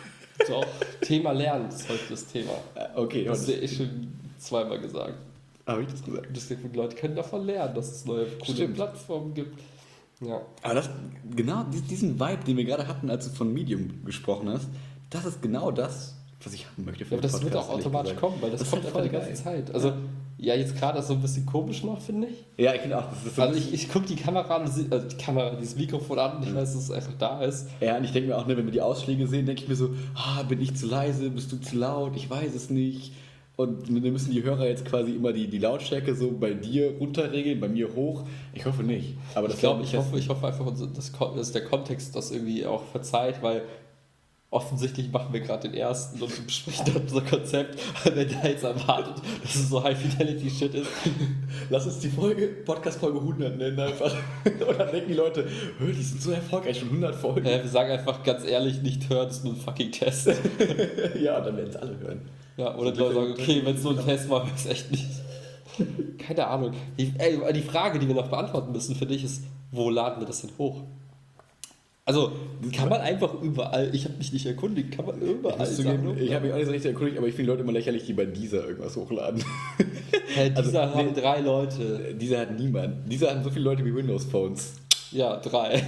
So, Thema Lernen ist heute das Thema. Okay, Das hast du eh schon zweimal gesagt. habe ich das gesagt? Deswegen, die Leute können davon lernen, dass es neue coole Stimmt. Plattformen gibt. Ja. Aber das, genau diesen Vibe, den wir gerade hatten, als du von Medium gesprochen hast, das ist genau das, was ich haben möchte für Ja, aber den das wird Podcast, auch automatisch ehrlich kommen, gesagt. weil das ist kommt halt einfach die voll ganze geil. Zeit. Also, ja, jetzt gerade ist so ein bisschen komisch noch, finde ich. Ja, ich finde auch, das ist so. Also ich gucke die Kamera an, die Kamera, dieses Mikrofon an und ich weiß, dass es einfach da ist. Ja, und ich denke mir auch, ne, wenn wir die Ausschläge sehen, denke ich mir so, bin ich zu leise, bist du zu laut, ich weiß es nicht. Und wir müssen die Hörer jetzt quasi immer die Lautstärke so bei dir runterregeln, bei mir hoch. Ich hoffe nicht. Aber das Ich glaube, glaube ich hoffe einfach, dass der Kontext das irgendwie auch verzeiht, weil offensichtlich machen wir gerade den ersten und besprechen dann unser Konzept, wenn der jetzt erwartet, dass es so High-Fidelity-Shit ist. Lass uns die Podcast-Folge 100 nennen einfach. Und dann denken die Leute, die sind so erfolgreich, schon 100 Folgen. Wir sagen einfach ganz ehrlich, nicht hören, das ist nur ein fucking Test. Ja, dann werden es alle hören. Ja, oder die Leute sagen, okay, wenn es so ein Test war, ist echt nicht. Keine Ahnung. Die Frage, die wir noch beantworten müssen für dich ist, wo laden wir das denn hoch? Also, kann man einfach überall, ich habe mich nicht erkundigt, kann man überall sagen, Ich habe mich auch nicht so richtig erkundigt, aber ich finde Leute immer lächerlich, die bei dieser irgendwas hochladen. dieser Also, haben 3 Leute. Dieser hat niemand. Dieser hat so viele Leute wie Windows-Phones. Ja, 3.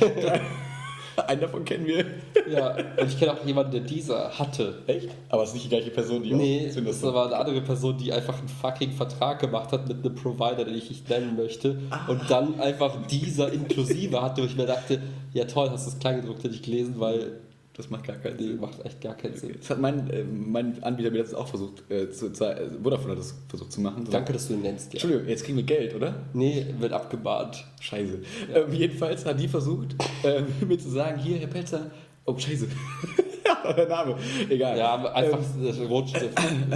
Einen davon kennen wir. Ja, und ich kenne auch jemanden, der dieser hatte. Echt? Aber es ist nicht die gleiche Person, die Nee, auch Windows das war eine andere Person, die einfach einen fucking Vertrag gemacht hat mit einem Provider, den ich nicht nennen möchte. Und dann einfach dieser inklusive hatte, wo ich mir dachte, ja toll, hast du das Kleingedruckte nicht gelesen, weil Das macht gar keinen nee, Sinn. macht echt gar keinen Sinn. Das hat mein Anbieter mir letztens auch versucht, Vodafone hat das versucht zu machen. Danke, dass du ihn nennst. Ja. Entschuldigung, jetzt kriegen wir Geld, oder? Nee, wird abgemahnt. Scheiße. Jedenfalls hat die versucht, mir zu sagen, hier, Herr Pelzer, oh, scheiße. Der Name, egal. Ja, aber einfach Rotstift.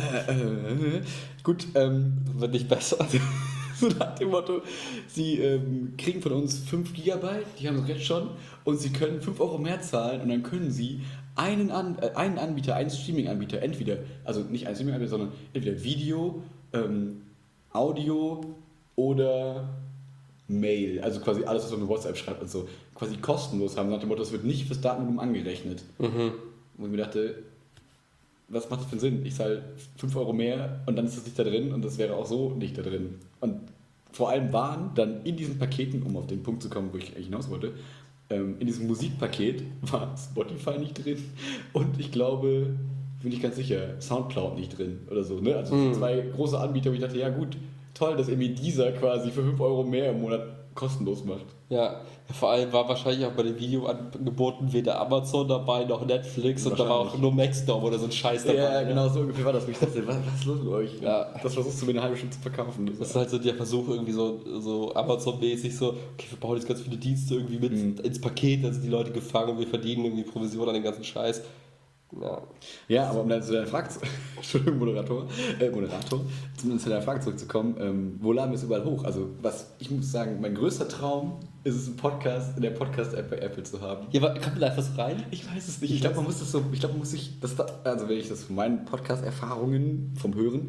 Gut, Wird nicht besser. so nach dem Motto, sie kriegen von uns 5 Gigabyte, die haben sie jetzt schon, und sie können 5 Euro mehr zahlen und dann können sie einen Anbieter, einen Streaming-Anbieter, entweder, also nicht einen Streaming-Anbieter, sondern entweder Video, Audio oder Mail, also quasi alles, was man mit WhatsApp schreibt und so, quasi kostenlos haben, nach dem Motto, das wird nicht fürs Datenvolumen angerechnet. Wo ich mir dachte, was macht das für einen Sinn? Ich zahle 5 Euro mehr und dann ist das nicht da drin und das wäre auch so nicht da drin. Und vor allem waren dann in diesen Paketen, um auf den Punkt zu kommen, wo ich eigentlich hinaus wollte, in diesem Musikpaket war Spotify nicht drin und ich glaube, bin ich ganz sicher, Soundcloud nicht drin oder so. Ne? Also zwei große Anbieter, wo ich dachte, ja gut, toll, dass irgendwie dieser quasi für 5 Euro mehr im Monat kostenlos macht. Ja, vor allem war wahrscheinlich auch bei den Videoangeboten weder Amazon dabei noch Netflix und da war auch nur Maxdome oder so ein Scheiß dabei. Ja, genau so ungefähr war das. Ich dachte, was ist los mit euch? Ja. Das versuchst du mir eine halbe Stunde zu verkaufen. Das ist halt so der Versuch, irgendwie so Amazon-mäßig so, okay, wir bauen jetzt ganz viele Dienste irgendwie mit ins Paket, dann sind die Leute gefangen und wir verdienen irgendwie Provision an den ganzen Scheiß. Ja. Ja, aber um dann zu deiner Frage Entschuldigung, Moderator, zumindest zu deiner Frage zurückzukommen, wo laden wir es überall hoch? Also, ich muss sagen, mein größter Traum ist es, einen Podcast in der Podcast-App bei Apple zu haben. Ja, aber kommt da einfach so rein? Ich weiß es nicht. Ich glaube, man muss das so, also wenn ich das von meinen Podcast-Erfahrungen vom Hören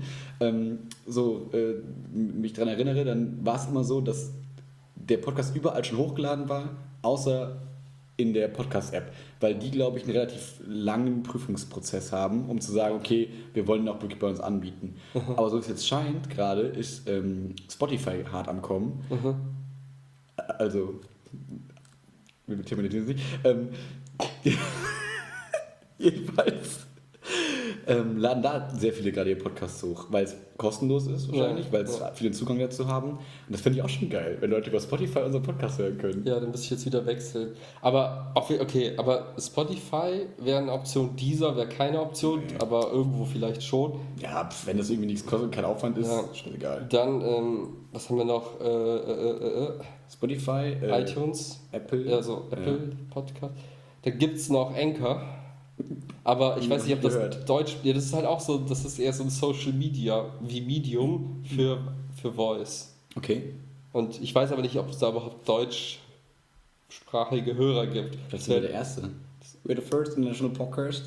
mich daran erinnere, dann war es immer so, dass der Podcast überall schon hochgeladen war, außer in der Podcast-App, weil die, glaube ich, einen relativ langen Prüfungsprozess haben, um zu sagen, okay, wir wollen ihn auch wirklich bei uns anbieten. Aber so wie es jetzt scheint, gerade ist Spotify hart am Kommen. Also, wir thematisieren es nicht. Jedenfalls laden da sehr viele gerade ihre Podcasts hoch, weil es kostenlos ist wahrscheinlich, weil es viele Zugang dazu haben. Und das finde ich auch schon geil, wenn Leute über Spotify unseren Podcast hören können. Ja, dann muss ich jetzt wieder wechseln. Aber aber Spotify wäre eine Option, Deezer wäre keine Option, aber irgendwo vielleicht schon. Ja, wenn das irgendwie nichts kostet und kein Aufwand ist, ist schon egal. Dann, was haben wir noch? Spotify, iTunes, Apple. also Apple Podcast. Dann gibt es noch Anchor. Aber ich weiß nicht, ob das Deutsch. Ja, das ist halt auch so, das ist eher so ein Social Media wie Medium für Voice. Okay. Und ich weiß aber nicht, ob es da überhaupt deutschsprachige Hörer gibt. Vielleicht sind wir der Erste. We're the first international podcast.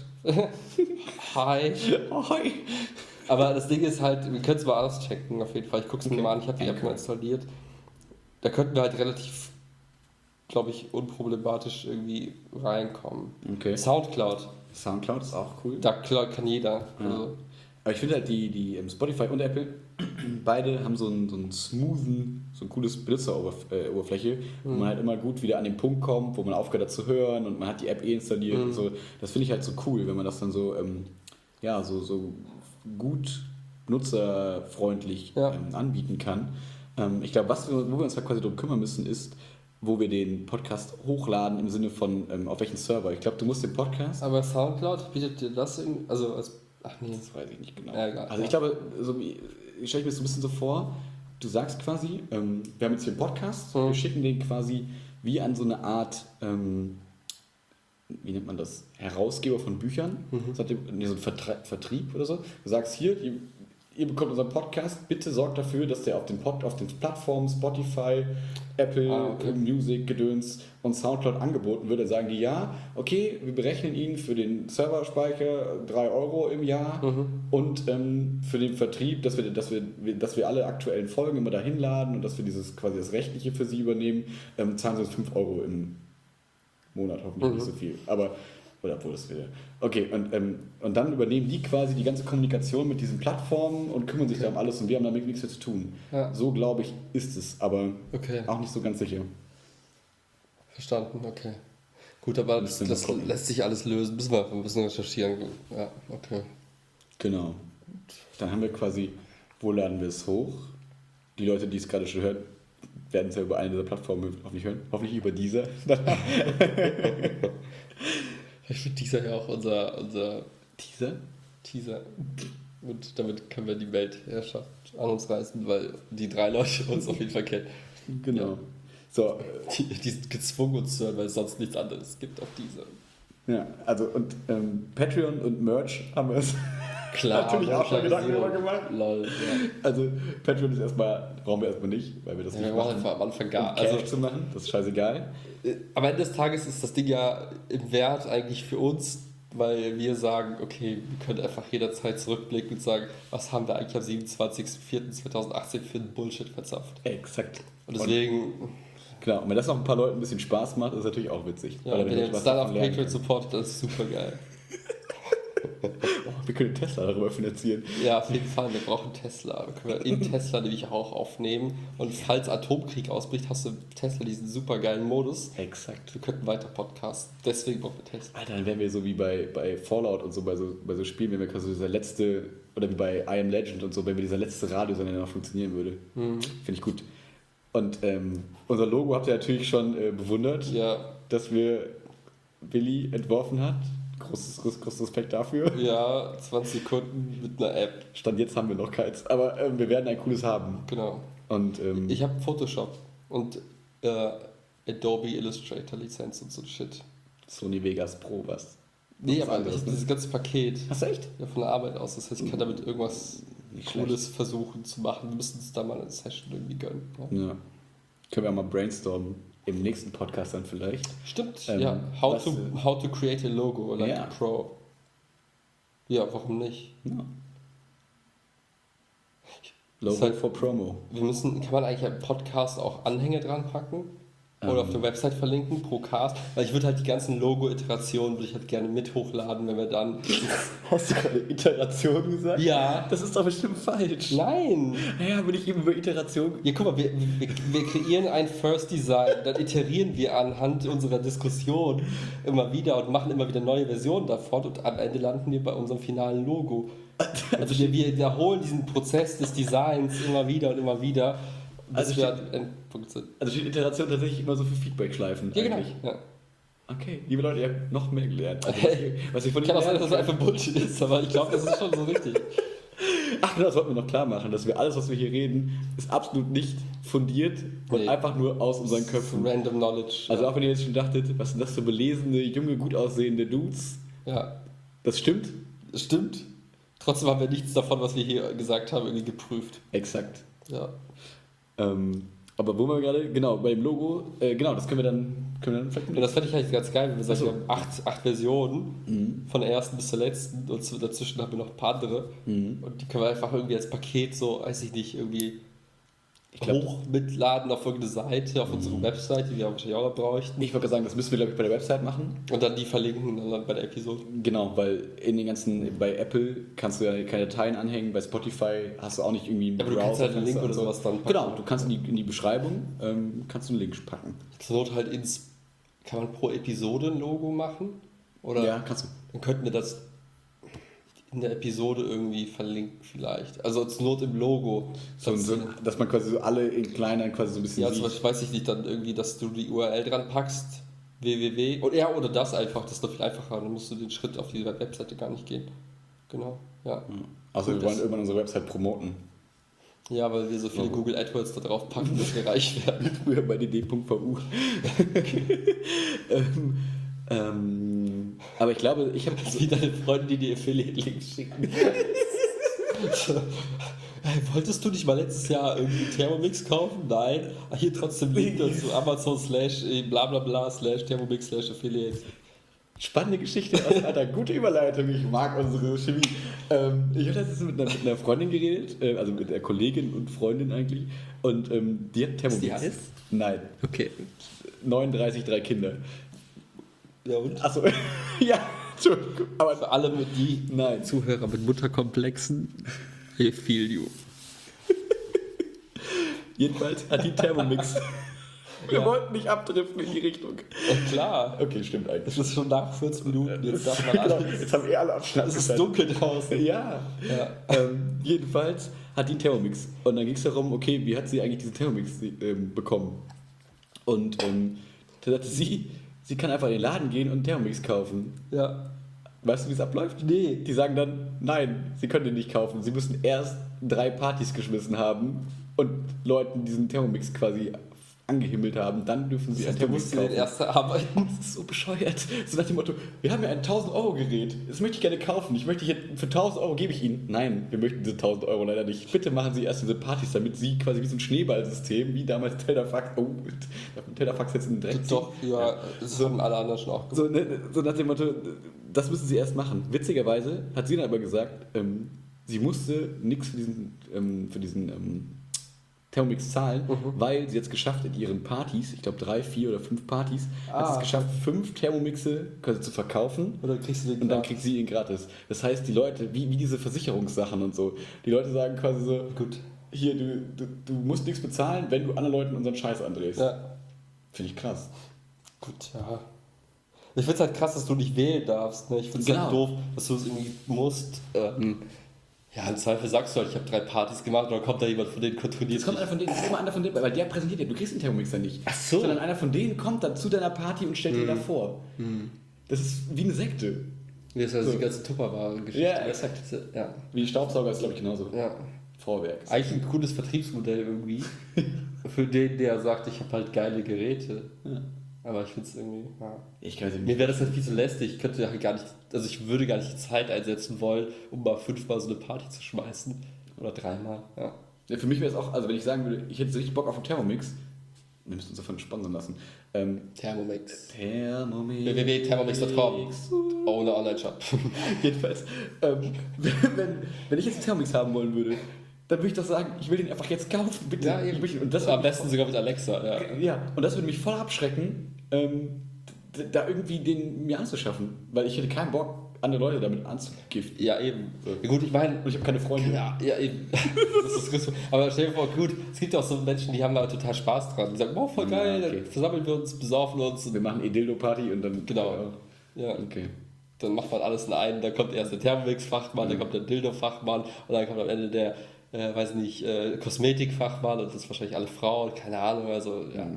Hi. Hi. Aber das Ding ist halt, wir können es mal auschecken auf jeden Fall. Ich gucke es mir mal an, ich habe die App mal installiert. Da könnten wir halt relativ, glaube ich, unproblematisch irgendwie reinkommen. Okay. Soundcloud ist auch cool. Da kann jeder. Ja. Also. Aber ich finde halt, die Spotify und Apple, beide haben so ein cooles Benutzeroberfläche, wo man halt immer gut wieder an den Punkt kommt, wo man aufgehört hat zu hören und man hat die App installiert und so. Das finde ich halt so cool, wenn man das dann so, so gut nutzerfreundlich anbieten kann. Ich glaube, wo wir uns halt quasi darum kümmern müssen, ist, wo wir den Podcast hochladen im Sinne von auf welchen Server. Ich glaube, du musst den Podcast... Aber Soundcloud bietet dir das irgendwie... Also ach nee. Das weiß ich nicht genau. Ja, egal. Also ich glaube, ich stelle mir das so ein bisschen so vor, du sagst quasi, wir haben jetzt hier einen Podcast, wir schicken den quasi wie an so eine Art, wie nennt man das, Herausgeber von Büchern, so ein Vertrieb oder so. Du sagst hier, ihr bekommt unseren Podcast, bitte sorgt dafür, dass der auf den Plattformen Spotify, Apple, Music, Gedöns und Soundcloud angeboten wird. Dann sagen die, ja, okay, wir berechnen Ihnen für den Serverspeicher 3 Euro im Jahr und für den Vertrieb, dass wir alle aktuellen Folgen immer dahin laden und dass wir quasi das Rechtliche für Sie übernehmen, zahlen Sie uns 5 Euro im Monat, hoffentlich nicht so viel. Aber oder obwohl das wieder. Okay, und dann übernehmen die quasi die ganze Kommunikation mit diesen Plattformen und kümmern sich da um alles und wir haben damit nichts mehr zu tun. Ja. So glaube ich, ist es, aber auch nicht so ganz sicher. Verstanden, okay. Gut, aber das lässt sich alles lösen. Müssen wir ein bisschen recherchieren. Ja, okay. Genau. Dann haben wir quasi, wo laden wir es hoch? Die Leute, die es gerade schon hören, werden es ja über eine dieser Plattformen hoffentlich hören. Hoffentlich über diese. Ich finde Teaser ja auch unser Teaser. Und damit können wir die Weltherrschaft an uns reißen, weil die 3 Leute uns auf jeden Fall kennen. Genau. Ja. So. Die sind gezwungen uns zu hören, weil es sonst nichts anderes gibt auf Teaser. Ja, also und Patreon und Merch haben wir es klar, natürlich auch schon Gedanken darüber gemacht. Lol, ja. Also Patreon brauchen wir erstmal nicht, weil wir das nicht machen. Am Anfang gar. Um Cash zu machen, das ist scheißegal. Am Ende des Tages ist das Ding ja im Wert eigentlich für uns, weil wir sagen, okay, wir können einfach jederzeit zurückblicken und sagen, was haben wir eigentlich am 27.04.2018 für einen Bullshit verzapft. Exakt. Und deswegen... Genau, und wenn das noch ein paar Leuten ein bisschen Spaß macht, ist natürlich auch witzig. Ja, wenn ihr jetzt dann auf Patreon supportet, das ist super geil. Wir können Tesla darüber finanzieren. Ja, auf jeden Fall, wir brauchen Tesla. Wir können in Tesla nämlich auch aufnehmen. Und falls Atomkrieg ausbricht, hast du Tesla diesen super geilen Modus. Exakt. Wir könnten weiter podcasten. Deswegen brauchen wir Tesla. Alter, dann wären wir so wie bei Fallout und so, bei so Spielen, wenn wir quasi dieser letzte, oder wie bei I Am Legend und so, wenn wir dieser letzte Radiosender noch funktionieren würde. Finde ich gut. Und unser Logo habt ihr natürlich schon bewundert, Ja, dass wir Willi entworfen hat. Großes Respekt dafür. ja, 20 Sekunden mit einer App. Stand jetzt haben wir noch keins, aber wir werden ein cooles haben. Genau. Und Ich habe Photoshop und Adobe Illustrator Lizenz und so Shit. Sony Vegas Pro, was? Nee, Was aber anderes, ich habe ne? dieses ganze Paket Hast du echt? ja, von der Arbeit aus. Das heißt, ich kann damit irgendwas Nicht Cooles versuchen zu machen. Wir müssen uns da mal eine Session irgendwie gönnen. Ja. Ja. Können wir auch mal brainstormen. Im nächsten Podcast dann vielleicht. Stimmt, Ähm, ja. was, How to create a logo like Ja. a pro. Ja, warum nicht? Ja. Ist Logo halt- for Promo. Kann man eigentlich am Podcast auch Anhänge dran packen? Oder auf der Website verlinken, pro Cast? Weil ich würde halt die ganzen Logo-Iterationen würde ich halt gerne mit hochladen, wenn wir dann... Hast du gerade Iteration gesagt? Ja. Das ist doch bestimmt falsch. Nein! Naja, wenn ich eben über Iteration. Ja, guck mal, wir kreieren ein First Design, dann iterieren wir anhand unserer Diskussion immer wieder und machen immer wieder neue Versionen davon und am Ende landen wir bei unserem finalen Logo. Also wir wiederholen diesen Prozess des Designs immer wieder und immer wieder, bis Also wir an den Endpunkt sind. Also steht Iteration tatsächlich immer so für Feedback-Schleifen. Ja, genau. eigentlich. Ja. Okay, liebe Leute, ihr habt noch mehr gelernt. Also, was ich von Kann auch sein, Ihnen dass das einfach Bullshit ist, aber ich glaube, das ist schon so richtig. Ach, genau, das wollten wir noch klar machen, dass wir alles, was wir hier reden, ist absolut nicht fundiert und Nee. einfach nur aus unseren Köpfen. Random Knowledge. Also auch wenn ihr jetzt schon dachtet, was sind das für belesene, junge, gut aussehende Dudes, Ja, das stimmt. das stimmt. Trotzdem haben wir nichts davon, was wir hier gesagt haben, irgendwie geprüft. Exakt. Ja. Aber wo wir gerade, genau, bei dem Logo, genau, das können wir dann vielleicht Ja, das fände ich eigentlich ganz geil, wenn wir sagen, Ach so. wir haben acht Versionen, von der ersten bis zur letzten und dazwischen haben wir noch ein paar andere. Und die können wir einfach irgendwie als Paket so, weiß ich nicht, irgendwie glaub- hoch mitladen auf irgendeine Seite, auf unsere Webseite, die wir wahrscheinlich auch noch bräuchten. Ich wollte sagen, das müssen wir, glaube ich, bei der Website machen. Und dann die verlinken dann bei der Episode. Genau, weil in den ganzen, bei Apple kannst du ja keine Dateien anhängen, bei Spotify hast du auch nicht irgendwie einen Ja, aber du kannst halt einen Link Browserfenster oder und sowas dann packen. Genau, du kannst in die Beschreibung kannst du einen Link packen. Zur Not halt kann man pro Episode ein Logo machen? Oder Ja, kannst du. dann könnten wir das in der Episode irgendwie verlinken vielleicht. Also zur Not im Logo. Dass man quasi so alle in klein quasi so ein bisschen Ja, zum sieht. Beispiel weiß ich nicht, dann irgendwie, dass du die URL dran packst, www, oder das einfach, das ist doch viel einfacher, dann musst du den Schritt auf die Webseite gar nicht gehen. Genau, ja. Also wir Und wollen das- irgendwann unsere Website promoten. Ja, weil wir so viele Google AdWords da drauf packen, dass wir reich werden. Früher bei dd.vu. Aber ich glaube, ich habe Wie deine Freunde, die Affiliate-Links schicken. So. Hey, wolltest du nicht mal letztes Jahr irgendwie Thermomix kaufen? Nein. Hier trotzdem Link dazu. Amazon / blablabla / Thermomix / Affiliate. spannende Geschichte. Alter, gute Überleitung. Ich mag unsere Chemie. Ich habe letztens mit einer Freundin geredet, also mit einer Kollegin und Freundin eigentlich. Und die hat Thermomix. die heiß? Nein. Okay. 39, 3 Kinder. Ja und? Achso, ja, Entschuldigung. Aber Für alle mit die nein. Zuhörer mit Mutterkomplexen, I feel you. Jedenfalls hat die Thermomix. Wir Ja. wollten nicht abdriften in die Richtung. Klar. Okay, stimmt eigentlich. Es ist schon nach 40 Minuten, jetzt darf man Genau, alles. jetzt haben alle Abschnitt. Es ist dunkel draußen. Ja. Ja. Jedenfalls hat die einen Thermomix. Und dann ging es darum, okay, wie hat sie eigentlich diesen Thermomix bekommen? Und dann sagte sie kann einfach in den Laden gehen und einen Thermomix kaufen. Ja. Weißt du, wie es abläuft? Nee. Die sagen dann, nein, sie können den nicht kaufen. Sie müssen erst 3 Partys geschmissen haben und Leuten diesen Thermomix quasi angehimmelt haben. Dann dürfen sie einen Du Thermomix musst den kaufen. erst arbeiten. Das ist so bescheuert. So nach dem Motto, wir haben ja ein 1000-Euro-Gerät. Das möchte ich gerne kaufen. Ich möchte hier, für 1000 Euro gebe ich Ihnen. Nein, wir möchten diese 1000 Euro leider nicht. Bitte machen Sie erst diese Partys, damit Sie quasi wie so ein Schneeballsystem, wie damals Tellerfax, Tellerfax jetzt in den Dreck ziehen. Doch, ja, das haben alle anderen schon auch gemacht. So nach dem Motto, das müssen Sie erst machen. Witzigerweise hat sie dann aber gesagt, sie musste nichts für diesen Thermomix zahlen, weil sie jetzt geschafft in ihren Partys, ich glaube 3, 4 oder 5 Partys, hat es geschafft, 5 Thermomixe quasi zu verkaufen Und dann kriegst du den und dann kriegt sie ihn gratis. Das heißt, die Leute, wie diese Versicherungssachen und so, die Leute sagen quasi so, Gut. hier, du musst nichts bezahlen, wenn du anderen Leuten unseren Scheiß andrehst. Ja. Finde ich krass. Gut, ja. Ich finde es halt krass, dass du nicht wählen darfst. Ne? Ich finde es Genau. halt doof, dass du es irgendwie musst. Ja, im Zweifel sagst du halt, ich habe 3 Partys gemacht und dann kommt da jemand von denen kontrolliert. Jetzt kommt einer von denen, das ist immer einer von denen, weil der präsentiert ja, du kriegst den Thermomix ja nicht. Ach so. Sondern einer von denen kommt dann zu deiner Party und stellt dir da vor. Das ist wie eine Sekte. Das ist also So. die ganze Tupperware-Geschichte. Ja, exakt. Ja. Wie ein Staubsauger ist, glaube ich, genauso. Ja. Vorwerk. Eigentlich ein cooles Vertriebsmodell irgendwie. Für den, der sagt, ich habe halt geile Geräte. Ja. Aber ich finde es irgendwie, ja. Ich kann es Mir wäre das halt viel zu lästig. Ich könnte halt gar nicht, also ich würde gar nicht die Zeit einsetzen wollen, um mal 5-mal so eine Party zu schmeißen. Oder 3-mal, ja. Ja, für mich wäre es auch, also wenn ich sagen würde, ich hätte so richtig Bock auf einen Thermomix, wir müssen uns davon sponsern lassen. Thermomix. Thermomix. www.thermomix.com. Ohne Online-Shop. Jedenfalls, wenn ich jetzt einen Thermomix haben wollen würde, dann würde ich doch sagen, ich will den einfach jetzt kaufen, bitte. Ja, Ich will, und das Am würde besten sogar mit Alexa, ja. mich, ja, und das würde mich voll abschrecken, da irgendwie den mir anzuschaffen, weil ich hätte keinen Bock, andere Leute damit anzugiften. Ja, eben. Ja, gut, ich meine, Und ich habe keine Freunde. ja, eben. Das ist das Größte. Aber stell dir vor, gut, es gibt auch so Menschen, die haben da total Spaß dran. Die sagen, boah, voll geil, Ja, okay. dann versammeln wir uns, besaufen uns. Wir machen Dildo-Party und dann... Genau. Ja. Okay. Dann macht man alles in einen, dann kommt erst der Thermomix-Fachmann, dann kommt der Dildo-Fachmann und dann kommt am Ende der, weiß nicht, Kosmetik-Fachmann und das ist wahrscheinlich alle Frauen, keine Ahnung, also ja,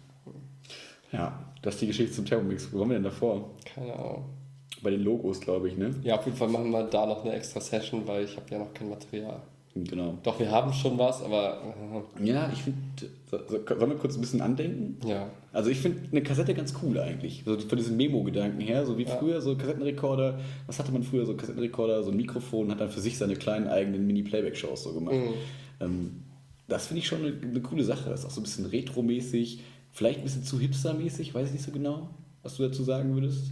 Ja, das ist die Geschichte zum Thermomix. Wo waren wir denn davor? keine Ahnung. Bei den Logos, glaube ich, ne? Ja, auf jeden Fall machen wir da noch eine extra Session, weil ich habe ja noch kein Material. Genau. Doch, wir haben schon was, aber Ja, ich finde... Sollen wir kurz ein bisschen andenken? ja. Also ich finde eine Kassette ganz cool eigentlich. So von diesen Memo-Gedanken her, so wie früher, so Kassettenrekorder. Was hatte man früher? So Kassettenrekorder, so ein Mikrofon, hat dann für sich seine kleinen eigenen Mini-Playback-Shows so gemacht. Das finde ich schon eine coole Sache. Das ist auch so ein bisschen retro-mäßig, vielleicht ein bisschen zu hipster-mäßig, weiß ich nicht so genau, was du dazu sagen würdest.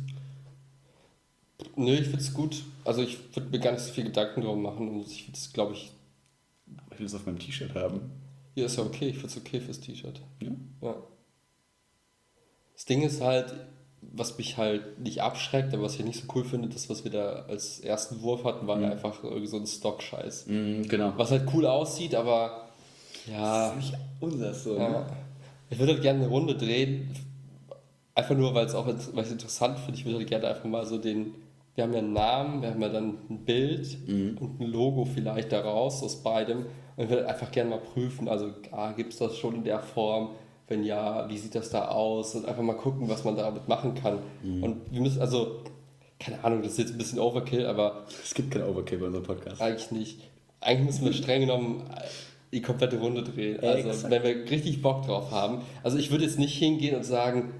Nö, ich finde es gut. Also ich würde mir gar nicht so viel Gedanken drum machen und ich würde es, glaube ich, Aber ich will es auf meinem T-Shirt haben. hier ist ja okay, ich finde es okay fürs T-Shirt. Ja? Ja. Das Ding ist halt, was mich halt nicht abschreckt, aber was ich nicht so cool finde, das, was wir da als ersten Wurf hatten, war ja einfach irgendwie so ein Stock-Scheiß. Genau. Was halt cool aussieht, aber ja, Nicht unseres so. ja. Ne? Ich würde halt gerne eine Runde drehen, einfach nur, weil ich es interessant finde. Ich würde halt gerne einfach mal so wir haben ja einen Namen, wir haben ja dann ein Bild und ein Logo vielleicht daraus, aus beidem. Und ich würde halt einfach gerne mal prüfen, also gibt es das schon in der Form? Wenn ja, wie sieht das da aus? Und einfach mal gucken, was man damit machen kann. Und wir müssen, also, keine Ahnung, das ist jetzt ein bisschen Overkill, aber Es gibt kein Overkill bei unserem Podcast. eigentlich nicht. Eigentlich müssen wir streng genommen die komplette Runde drehen. Also, Exakt. wenn wir richtig Bock drauf haben. Also, ich würde jetzt nicht hingehen und sagen,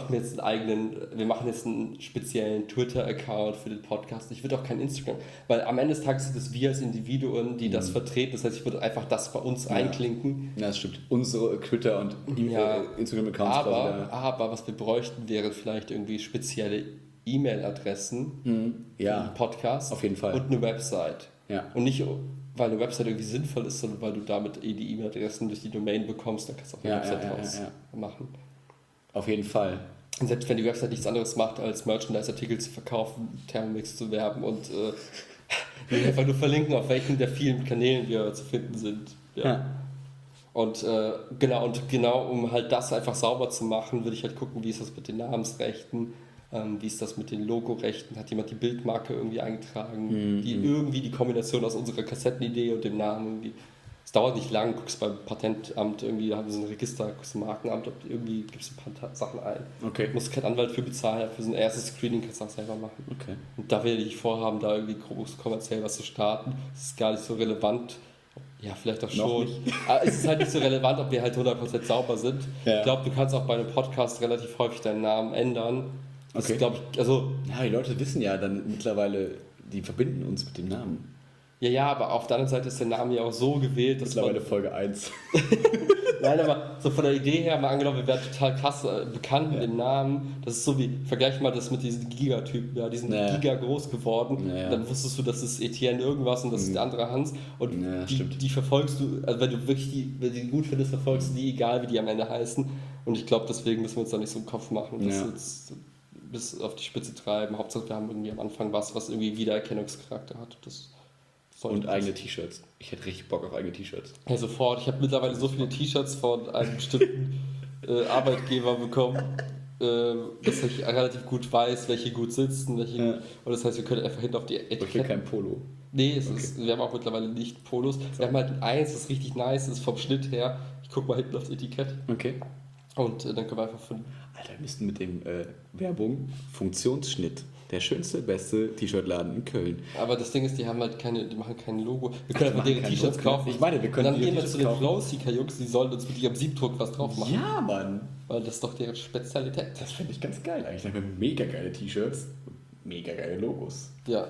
wir machen jetzt einen speziellen Twitter-Account für den Podcast. Ich würde auch kein Instagram, weil am Ende des Tages sind es wir als Individuen, die das vertreten. Das heißt, ich würde einfach das bei uns einklinken. Ja, das stimmt. Unsere Twitter- und Ja. Instagram-Accounts quasi da. Aber was wir bräuchten, wäre vielleicht irgendwie spezielle E-Mail-Adressen für Ja, den Podcast auf jeden Fall. und eine Website. Ja. Und nicht, weil eine Website irgendwie sinnvoll ist, sondern weil du damit die E-Mail-Adressen durch die Domain bekommst, dann kannst du auch eine Ja, Website ja, ja, draus ja. machen. Auf jeden Fall. Und selbst wenn die Website nichts anderes macht, als Merchandise-Artikel zu verkaufen, Thermomix zu werben und einfach nur verlinken, auf welchen der vielen Kanälen wir zu finden sind. Ja. Und genau, um halt das einfach sauber zu machen, würde ich halt gucken, wie ist das mit den Namensrechten, wie ist das mit den Logorechten, hat jemand die Bildmarke irgendwie eingetragen, die irgendwie die Kombination aus unserer Kassettenidee und dem Namen irgendwie. Es dauert nicht lang, guckst beim Patentamt, irgendwie haben sie so ein Register, guckst im Markenamt, irgendwie gibst ein paar Sachen ein. Okay. Du musst keinen Anwalt für bezahlen, für so ein erstes Screening kannst du auch selber machen. Okay. Und da werde ich vorhaben, da irgendwie groß kommerziell was zu starten. Das ist gar nicht so relevant. Ja, vielleicht auch Noch schon. nicht. Aber es ist halt nicht so relevant, ob wir halt 100% sauber sind. Ja. Ich glaube, du kannst auch bei einem Podcast relativ häufig deinen Namen ändern. Das Okay. glaube ich, also Ja, die Leute wissen ja dann mittlerweile, die verbinden uns mit dem Namen. Ja, aber auf der anderen Seite ist der Name ja auch so gewählt, dass Mittlerweile Folge 1. Nein, aber so von der Idee her, mal angenommen, wir wären total krass bekannt mit dem Namen. Das ist so wie, vergleich mal das mit diesen Giga-Typen, ja, die sind Giga groß geworden. Ja. Dann wusstest du, das ist Etienne irgendwas und das ist der andere Hans. Und Ja, die verfolgst du, also wenn du wirklich wenn du die gut findest, verfolgst du die, egal wie die am Ende heißen. Und ich glaube, deswegen müssen wir uns da nicht so einen Kopf machen, dass wir jetzt bis auf die Spitze treiben. Hauptsache, wir haben irgendwie am Anfang was irgendwie Wiedererkennungscharakter hat. Und eigene T-Shirts. Ich hätte richtig Bock auf eigene T-Shirts. Ja, sofort. Ich habe mittlerweile so viele T-Shirts von einem bestimmten Arbeitgeber bekommen, dass ich relativ gut weiß, welche gut sitzen. Und das heißt, wir können einfach hinten auf die Etikette. Ich will kein Polo. Nee, wir haben auch mittlerweile nicht Polos. Wir haben halt eins, das ist richtig nice, das ist vom Schnitt her. Ich guck mal hinten aufs Etikett. Okay. Und dann können wir einfach von... Alter, wir müssten mit dem Werbung Funktionsschnitt. Der schönste, beste T-Shirt-Laden in Köln. Aber das Ding ist, die machen kein Logo. Wir können einfach deren T-Shirts Logo. kaufen. Ich meine, wir können und dann gehen wir T-Shirts zu den kaufen. Flowseeker-Jungs, die sollen uns mit ihrem Siebdruck was drauf machen. Ja, Mann. Weil das ist doch deren Spezialität. Das finde ich ganz geil eigentlich. Dann haben wir mega geile T-Shirts und mega geile Logos. Ja.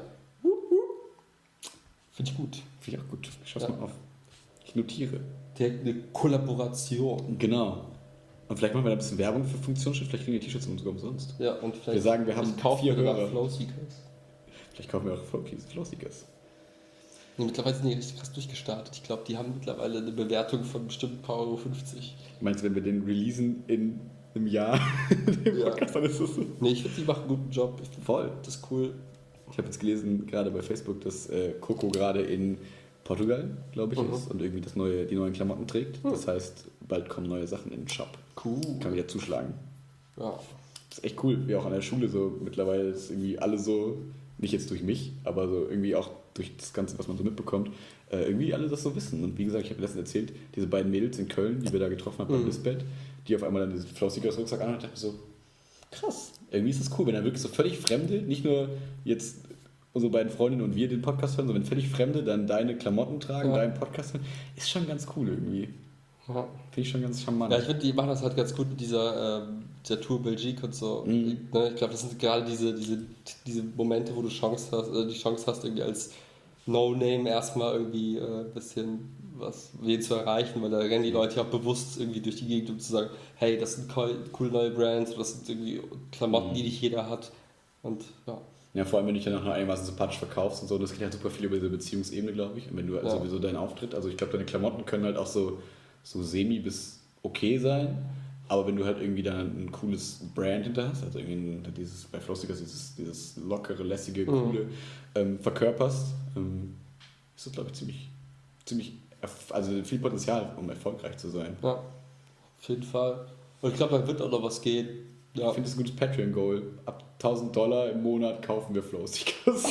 Finde ich gut. Finde ich auch gut. Ich schau's mal auf. Ich notiere. Direkt eine Kollaboration. Genau. Und vielleicht machen wir da ein bisschen Werbung für Funktionsschnitt. Vielleicht kriegen die T-Shirts sogar umsonst. Ja, und vielleicht... Wir sagen, wir haben 4 Hörer. Flowseekers. Vielleicht kaufen wir auch Flowseekers. Nee, mittlerweile sind die richtig krass durchgestartet. Ich glaube, die haben mittlerweile eine Bewertung von bestimmt ein paar Euro 50. Meinst du, wenn wir den releasen in einem Jahr, den Podcast, dann ist das so? Nee, ich finde, die machen einen guten Job. Ich find, Voll. das ist cool. Ich habe jetzt gelesen, gerade bei Facebook, dass Coco gerade in Portugal, glaube ich, ist und irgendwie die neuen Klamotten trägt. Das heißt, bald kommen neue Sachen in den Shop. Cool. Kann wieder zuschlagen. Ja. Das ist echt cool, wie auch an der Schule so mittlerweile ist irgendwie alle so, nicht jetzt durch mich, aber so irgendwie auch durch das Ganze, was man so mitbekommt, irgendwie alle das so wissen. Und wie gesagt, ich habe letztens erzählt, diese beiden Mädels in Köln, die wir da getroffen haben beim Lisbeth, die auf einmal dann diesen Flowseekers Rucksack an und ich dachte so, krass, irgendwie ist das cool, wenn da wirklich so völlig Fremde, nicht nur jetzt unsere beiden Freundinnen und wir den Podcast hören, sondern wenn völlig Fremde dann deine Klamotten tragen, deinen Podcast hören, ist schon ganz cool irgendwie. Ja. Finde ich schon ganz charmant. Ja, ich finde, die machen das halt ganz gut mit dieser Tour Belgique und so. Ich glaube, das sind gerade diese Momente, wo du die Chance hast, irgendwie als No-Name erstmal irgendwie ein bisschen wen zu erreichen, weil da rennen die Leute ja auch bewusst irgendwie durch die Gegend, um zu sagen, hey, das sind cool neue Brands, oder das sind irgendwie Klamotten, die nicht jeder hat. Und ja. Ja, vor allem, wenn du dich dann auch noch einigermaßen sympathisch verkaufst und so, das geht halt super viel über diese Beziehungsebene, glaube ich. Und wenn du sowieso deinen Auftritt, also ich glaube, deine Klamotten können halt auch so semi bis okay sein, aber wenn du halt irgendwie dann ein cooles Brand hinter hast, also irgendwie bei Flowseekers dieses lockere, lässige, coole verkörperst, ist das, glaube ich, ziemlich, also viel Potenzial, um erfolgreich zu sein. Ja, auf jeden Fall. Und ich glaube, da wird auch noch was gehen. Ja. Ich finde das ein gutes Patreon-Goal. Ab $1.000 im Monat kaufen wir Flowseekers.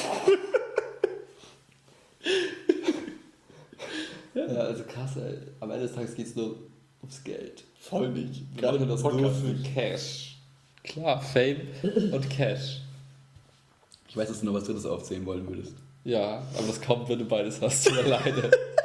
Ja, also krass, ey. Am Ende des Tages geht es nur ums Geld. Voll nicht. Gerade Gerade das nur für Cash. Klar, Fame und Cash. Ich weiß, dass du noch was Drittes aufzählen wollen würdest. Ja, aber das kommt, wenn du beides hast, alleine.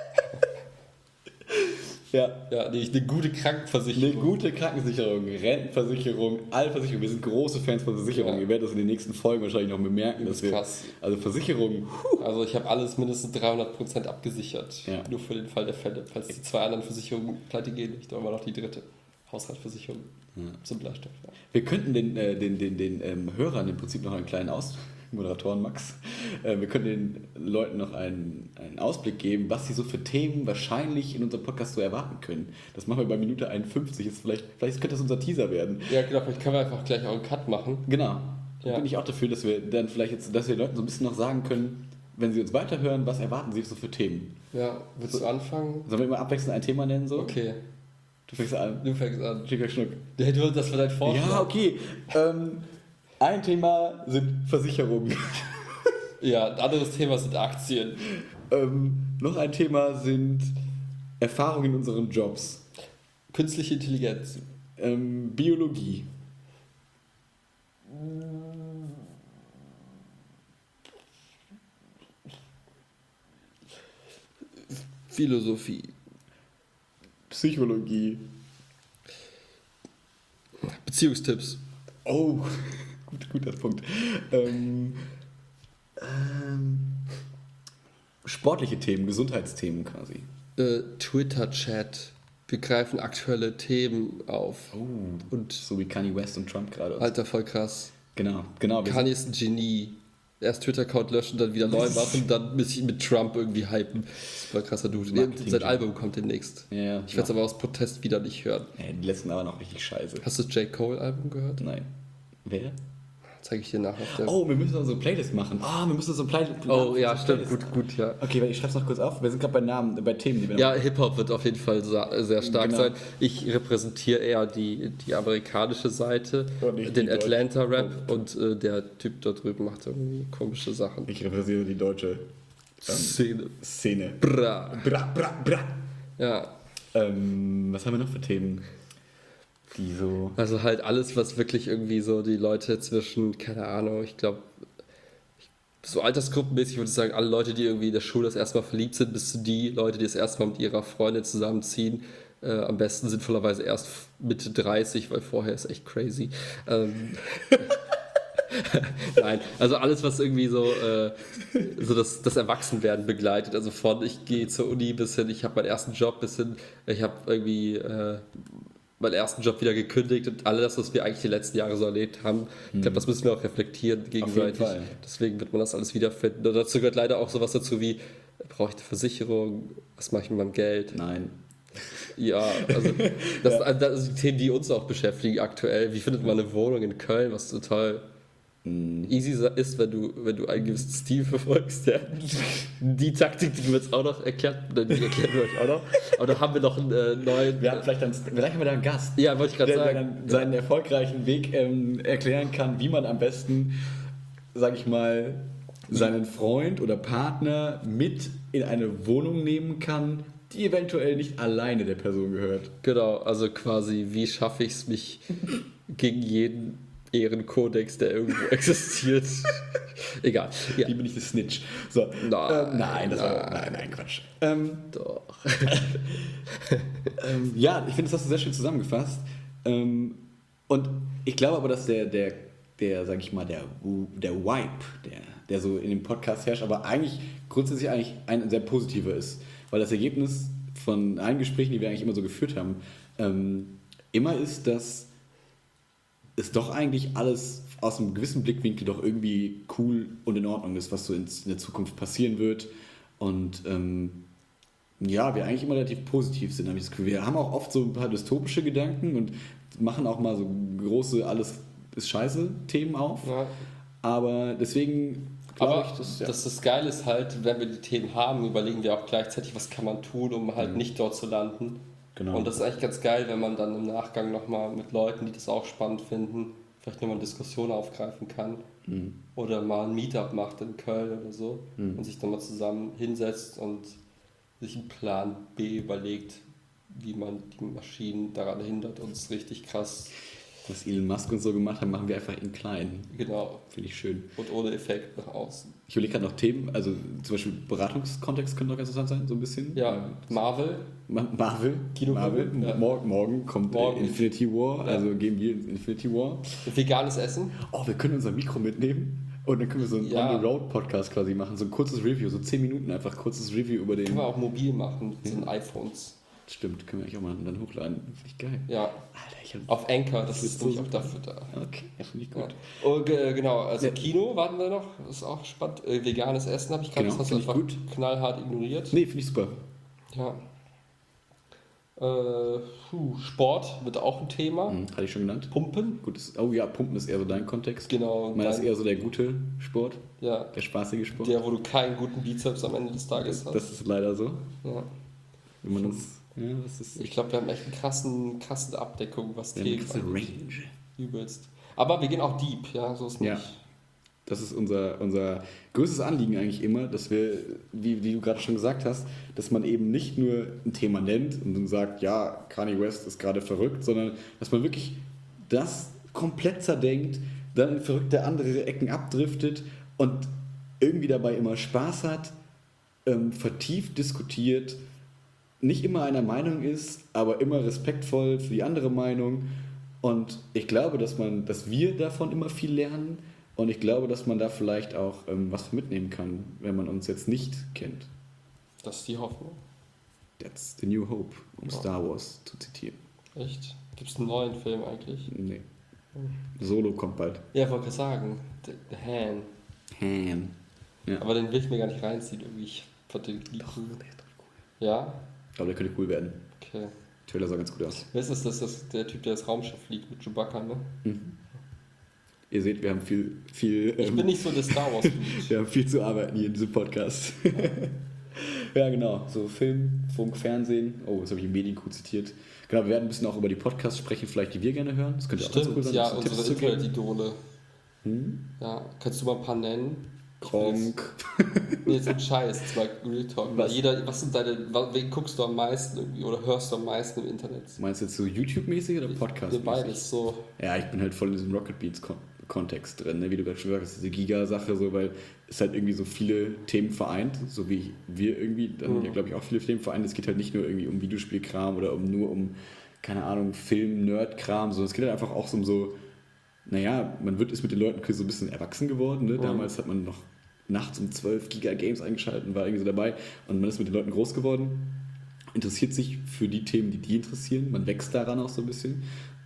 Ja, nämlich eine gute Krankenversicherung. Eine gute Krankenversicherung, Rentenversicherung, alle Versicherungen. Wir sind große Fans von Versicherungen. Ja. Ihr werdet das in den nächsten Folgen wahrscheinlich noch bemerken. Das ist krass. Also Versicherungen. Also ich habe alles mindestens 300% abgesichert. Ja. Nur für den Fall der Fälle. Falls die zwei anderen Versicherungen pleite gehen, nicht, aber noch die dritte. Haushaltsversicherung zum Bleistift. Ja. Wir könnten den Hörern im Prinzip noch einen kleinen Moderatoren Max, wir können den Leuten noch einen Ausblick geben, was sie so für Themen wahrscheinlich in unserem Podcast so erwarten können. Das machen wir bei Minute 51. Vielleicht könnte das unser Teaser werden. Ja, genau, vielleicht können wir einfach gleich auch einen Cut machen. Genau. Da Ja. bin ich auch dafür, dass wir dann vielleicht jetzt, dass wir den Leuten so ein bisschen noch sagen können, wenn sie uns weiterhören, was erwarten sie so für Themen. Ja, willst du anfangen? Sollen wir immer abwechselnd ein Thema nennen? So? Okay, Du fängst an. du fängst an. Schicker Schnuck. Ja, das war dein Vorschlag. Ja, okay. Ein Thema sind Versicherungen. Ja, ein anderes Thema sind Aktien. Noch ein Thema sind Erfahrungen in unseren Jobs. Künstliche Intelligenz. Biologie. Philosophie. Psychologie. Beziehungstipps. Oh, guter Punkt. sportliche Themen, Gesundheitsthemen quasi. Twitter-Chat. Wir greifen aktuelle Themen auf. Und So wie Kanye West und Trump gerade. Alter, voll krass. Genau. Kanye ist ein Genie. Erst Twitter-Account löschen, dann wieder neu machen, dann ein bisschen mit Trump irgendwie hypen. Super krasser Dude. Sein Album kommt demnächst. Ja, Ich werde es aber aus Protest wieder nicht hören. Die letzten aber noch richtig scheiße. Hast du das J. Cole-Album gehört? Nein. Wer? Zeige ich dir nachher auf der... Oh, wir müssen so eine Playlist machen. Wir müssen so eine Playlist. Oh, ja, stimmt. Gut, ja. Okay, ich schreib's noch kurz auf. Wir sind gerade bei Namen, bei Themen, die wir Ja, Hip-Hop wird auf jeden Fall sehr stark Genau. sein. Ich repräsentiere eher die amerikanische Seite, Und nicht den die deutsche. Atlanta-Rap und der Typ da drüben macht irgendwie komische Sachen. Ich repräsentiere die deutsche Szene. Bra. Bra. Ja, Was haben wir noch für Themen? Die so. also halt alles, was wirklich irgendwie so die Leute zwischen, keine Ahnung, ich glaube, so altersgruppenmäßig würde ich sagen, alle Leute, die irgendwie in der Schule das erste Mal verliebt sind, bis zu die Leute, die das erste Mal mit ihrer Freundin zusammenziehen. Am besten sinnvollerweise erst Mitte 30, weil vorher ist echt crazy. Nein, also alles, was irgendwie so das Erwachsenwerden begleitet. Also von ich gehe zur Uni bis hin, ich habe meinen ersten Job, bis hin, ich habe irgendwie meinen ersten Job wieder gekündigt und alles, was wir eigentlich die letzten Jahre so erlebt haben. Ich glaube, das müssen wir auch reflektieren gegenseitig. Fall. Deswegen wird man das alles wiederfinden. Und dazu gehört leider auch sowas dazu wie, brauche ich eine Versicherung? Was mache ich mit meinem Geld? Nein. Ja, also das sind die Themen, die uns auch beschäftigen aktuell. Wie findet man eine Wohnung in Köln, was total easy ist, wenn du einen gewissen Stil verfolgst. Ja. Die Taktik, die wir jetzt auch noch erklären wir euch auch noch. Aber da haben wir noch einen neuen... Vielleicht haben wir da einen Gast. Ja, wollte ich gerade der sagen. dann seinen erfolgreichen Weg erklären kann, wie man am besten, sag ich mal, seinen Freund oder Partner mit in eine Wohnung nehmen kann, die eventuell nicht alleine der Person gehört. Genau, also quasi, wie schaffe ich es, mich gegen jeden Ehrenkodex, der irgendwo existiert. Egal. Ja. Wie bin ich das Snitch? So. Nein, Quatsch. Doch. Ja, ich finde, das hast du sehr schön zusammengefasst. Und ich glaube aber, dass der sag ich mal, der Vibe, der so in dem Podcast herrscht, aber eigentlich grundsätzlich ein sehr positiver ist. Weil das Ergebnis von allen Gesprächen, die wir eigentlich immer so geführt haben, immer ist, dass es doch eigentlich alles aus einem gewissen Blickwinkel doch irgendwie cool und in Ordnung ist, was so in der Zukunft passieren wird. Und wir eigentlich immer relativ positiv sind, habe ich das Gefühl. Wir haben auch oft so ein paar dystopische Gedanken und machen auch mal so große alles ist scheiße Themen auf. Ja. Aber deswegen glaube Aber ich, das Geile ist halt, wenn wir die Themen haben, überlegen wir auch gleichzeitig, was kann man tun, um halt nicht dort zu landen. Genau. Und das ist eigentlich ganz geil, wenn man dann im Nachgang nochmal mit Leuten, die das auch spannend finden, vielleicht nochmal eine Diskussion aufgreifen kann. Oder mal ein Meetup macht in Köln oder so und sich dann mal zusammen hinsetzt und sich einen Plan B überlegt, wie man die Maschinen daran hindert, uns richtig krass, was Elon Musk und so gemacht haben, machen wir einfach in klein. genau, Finde ich schön. und ohne Effekt nach außen. Ich überlege gerade noch Themen, also zum Beispiel Beratungskontext könnte doch ganz interessant sein, so ein bisschen. Ja, Marvel, Marvel. Kinofilm, ja. Morgen kommt Morgen. Infinity War, Ja. also gehen wir ins Infinity War. veganes Essen. Oh, wir können unser Mikro mitnehmen und dann können wir so einen Ja. On-the-Road-Podcast quasi machen, so ein kurzes Review, so 10 Minuten einfach kurzes Review über den... Können wir auch mobil machen mit den iPhones. Stimmt, können wir eigentlich auch mal dann hochladen. Finde ich geil. Ja, Alter, ich hab... auf Anchor, das Das ist ist nämlich so auch dafür da. Okay, ja, finde ich gut. Ja. Und, genau, also Ja. Kino warten wir noch, das ist auch spannend. Veganes Essen habe ich gerade, Genau, das hast du finde ich einfach knallhart ignoriert. Nee, finde ich super. Ja. Sport wird auch ein Thema. Hatte ich schon genannt. Pumpen. Gut, oh ja, Pumpen ist eher so dein Kontext. Genau. Meiner ist eher so der gute Sport, ja, der spaßige Sport. der, wo du keinen guten Bizeps am Ende des Tages hast. Das ist leider so. Ja. Wenn man das... Ja, das ist... Ich glaube, wir haben echt eine krasse Abdeckung, was Wir haben eine Themen krasse angeht. Range. Übelst. Aber wir gehen auch deep, ja, so ist nicht. Ja. Das ist unser größtes Anliegen eigentlich immer, dass wir, wie du gerade schon gesagt hast, dass man eben nicht nur ein Thema nennt und dann sagt, ja, Kanye West ist gerade verrückt, sondern dass man wirklich das komplett zerdenkt, dann in verrückte andere Ecken abdriftet und irgendwie dabei immer Spaß hat, vertieft diskutiert, nicht immer einer Meinung ist, aber immer respektvoll für die andere Meinung. Und ich glaube, dass wir davon immer viel lernen. Und ich glaube, dass man da vielleicht auch was mitnehmen kann, wenn man uns jetzt nicht kennt. Das ist die Hoffnung. That's the new hope, um Star Wars zu zitieren. Echt? Gibt es einen neuen Film eigentlich? Nee. Solo kommt bald. Ja, ich wollte gerade sagen, The Han. Han. Ja. Aber den will ich mir gar nicht reinziehen, irgendwie. Ich fand den Doch, cool. der ist doch cool. Ja? Ich glaube, der könnte cool werden. Okay. Der Trailer sah ganz gut aus. Wer ist das? Das ist der Typ, der das Raumschiff fliegt mit Chewbacca, ne? Ihr seht, wir haben viel Ich bin nicht so der Star Wars wir haben viel zu arbeiten hier in diesem Podcast. Ja, genau. So Film, Funk, Fernsehen. Oh, jetzt habe ich Medienkuh zitiert. Genau, wir werden ein bisschen auch über die Podcasts sprechen, vielleicht die wir gerne hören. Das könnte auch ganz cool Stimmt, sein. ja, ein bisschen unsere Tipps zu geben. Internet-Idole. Ja, kannst du mal ein paar nennen? Gronk. Nee, so ein Scheiß, das war Real Talk. Was? Was sind wen guckst du am meisten irgendwie oder hörst du am meisten im Internet? Meinst du jetzt so YouTube-mäßig oder Wir Podcast-mäßig? beides so. Ja, ich bin halt voll in diesem Rocket Beans-Kontext drin, ne? Wie du gerade schon gesagt hast, diese Giga-Sache, so, weil es halt irgendwie so viele Themen vereint, so wie wir irgendwie, dann ja, glaube ich, auch viele Themen vereint. Es geht halt nicht nur irgendwie um Videospielkram oder nur um, keine Ahnung, Film-Nerd-Kram, sondern es geht halt einfach auch so um so, naja, ist mit den Leuten so ein bisschen erwachsen geworden, ne? Damals hat man noch nachts um 12 Giga-Games eingeschaltet und war irgendwie so dabei und man ist mit den Leuten groß geworden, interessiert sich für die Themen, die interessieren, man wächst daran auch so ein bisschen.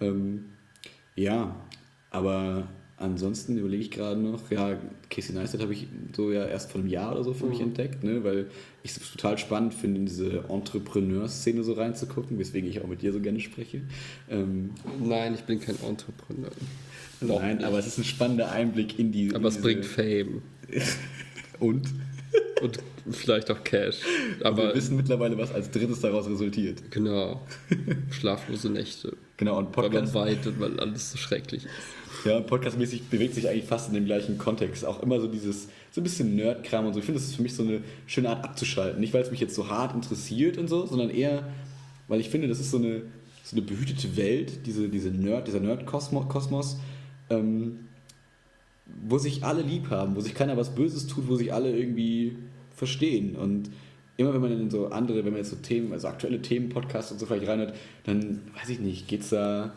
Ja, aber ansonsten überlege ich gerade noch, ja, Casey Neistat habe ich so ja erst vor einem Jahr oder so für mich entdeckt, ne, weil ich es total spannend finde, in diese Entrepreneur-Szene so reinzugucken, weswegen ich auch mit dir so gerne spreche. Nein, ich bin kein Entrepreneur. Nein, nicht. aber es ist ein spannender Einblick in die... Aber es bringt Fame. Und? Und vielleicht auch Cash. Aber wir Aber wissen mittlerweile, was als drittes daraus resultiert. genau. Schlaflose Nächte. Genau, und Weil man Podcast, weint und weil alles so schrecklich ist. ja, podcastmäßig bewegt sich eigentlich fast in dem gleichen Kontext. Auch immer so so ein bisschen Nerd-Kram und so. Ich finde, das ist für mich so eine schöne Art abzuschalten. Nicht, weil es mich jetzt so hart interessiert und so, sondern eher, weil ich finde, das ist so eine behütete Welt, dieser Nerd-Kosmos, wo sich alle lieb haben, wo sich keiner was Böses tut, wo sich alle irgendwie verstehen. Und immer wenn man in so wenn man jetzt so Themen, also aktuelle Themen-Podcasts und so vielleicht reinhört, dann, weiß ich nicht, ist da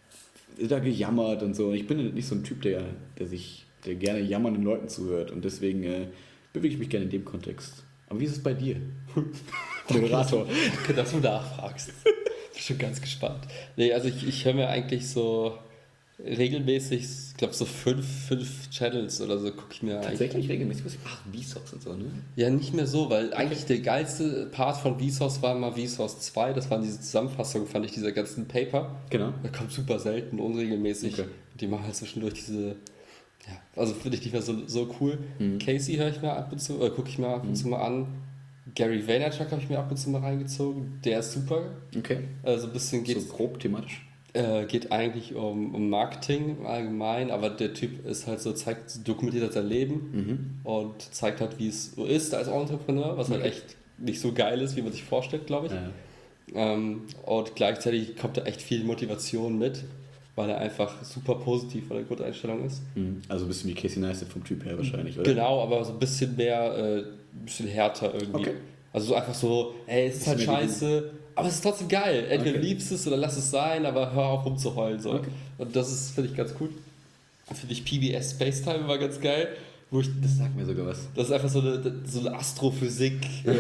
gejammert und so. Und ich bin nicht so ein Typ, der gerne jammernden Leuten zuhört. Und deswegen bewege ich mich gerne in dem Kontext. Aber wie ist es bei dir? Moderator. Danke, dass du nachfragst. Bin schon ganz gespannt. Nee, also ich höre mir eigentlich so regelmäßig, ich glaube so fünf Channels oder so gucke ich mir eigentlich. Tatsächlich regelmäßig? Ach, Vsauce und so, ne? Ja, nicht mehr so, weil eigentlich der geilste Part von Vsauce war mal Vsauce 2, das waren diese Zusammenfassungen, fand ich, dieser ganzen Paper. Genau. Da kommt super selten, unregelmäßig. Okay. Die machen halt zwischendurch diese, ja, also finde ich nicht mehr so cool. Casey höre ich mir ab und zu, gucke ich mir ab und zu mal an. Gary Vaynerchuk habe ich mir ab und zu mal reingezogen, der ist super. Okay. Also ein bisschen geht So grob thematisch. geht eigentlich um Marketing im Allgemeinen, aber der Typ ist halt so, dokumentiert halt sein Leben und zeigt halt, wie es so ist als Entrepreneur, was halt echt nicht so geil ist, wie man sich vorstellt, glaube ich. Ja. Und gleichzeitig kommt da echt viel Motivation mit, weil er einfach super positiv von der Grundeinstellung ist. Also ein bisschen wie Casey Neistat vom Typ her wahrscheinlich, oder? Genau, aber so ein bisschen mehr, ein bisschen härter irgendwie. Okay. Also so einfach so, ey, es ist halt Bisschen mehr scheiße, aber es ist trotzdem geil. Entweder Okay. liebst es oder lass es sein, aber hör auf rumzuheulen. So. Okay. Und das ist, finde ich, ganz cool. Finde ich PBS Spacetime war ganz geil. Wo ich, Das sagt mir sogar was. das ist einfach so eine Astrophysik.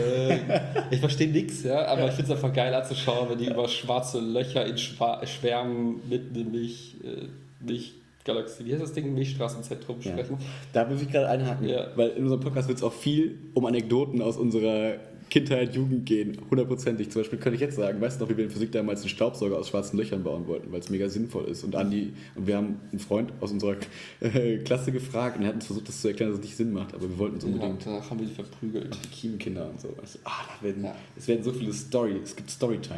Ich verstehe nichts, ja, aber ich finde es einfach geil anzuschauen, wenn die über schwarze Löcher in Schwärmen mitten in Milchgalaxie, wie heißt das Ding? Milchstraßenzentrum Ja. sprechen. Da muss ich gerade einhaken, Ja. weil in unserem Podcast wird es auch viel um Anekdoten aus unserer Kindheit, Jugend gehen, 100%ig. Zum Beispiel könnte ich jetzt sagen, weißt du noch, wie wir in Physik damals einen Staubsauger aus schwarzen Löchern bauen wollten, weil es mega sinnvoll ist. Und wir haben einen Freund aus unserer Klasse gefragt und er hat uns versucht, das zu erklären, dass es nicht Sinn macht, aber wir wollten es Ja, unbedingt. danach haben wir die verprügelt. Auch die Kiemenkinder und so. Weißt du? Ja. Es werden so viele es gibt Storytime.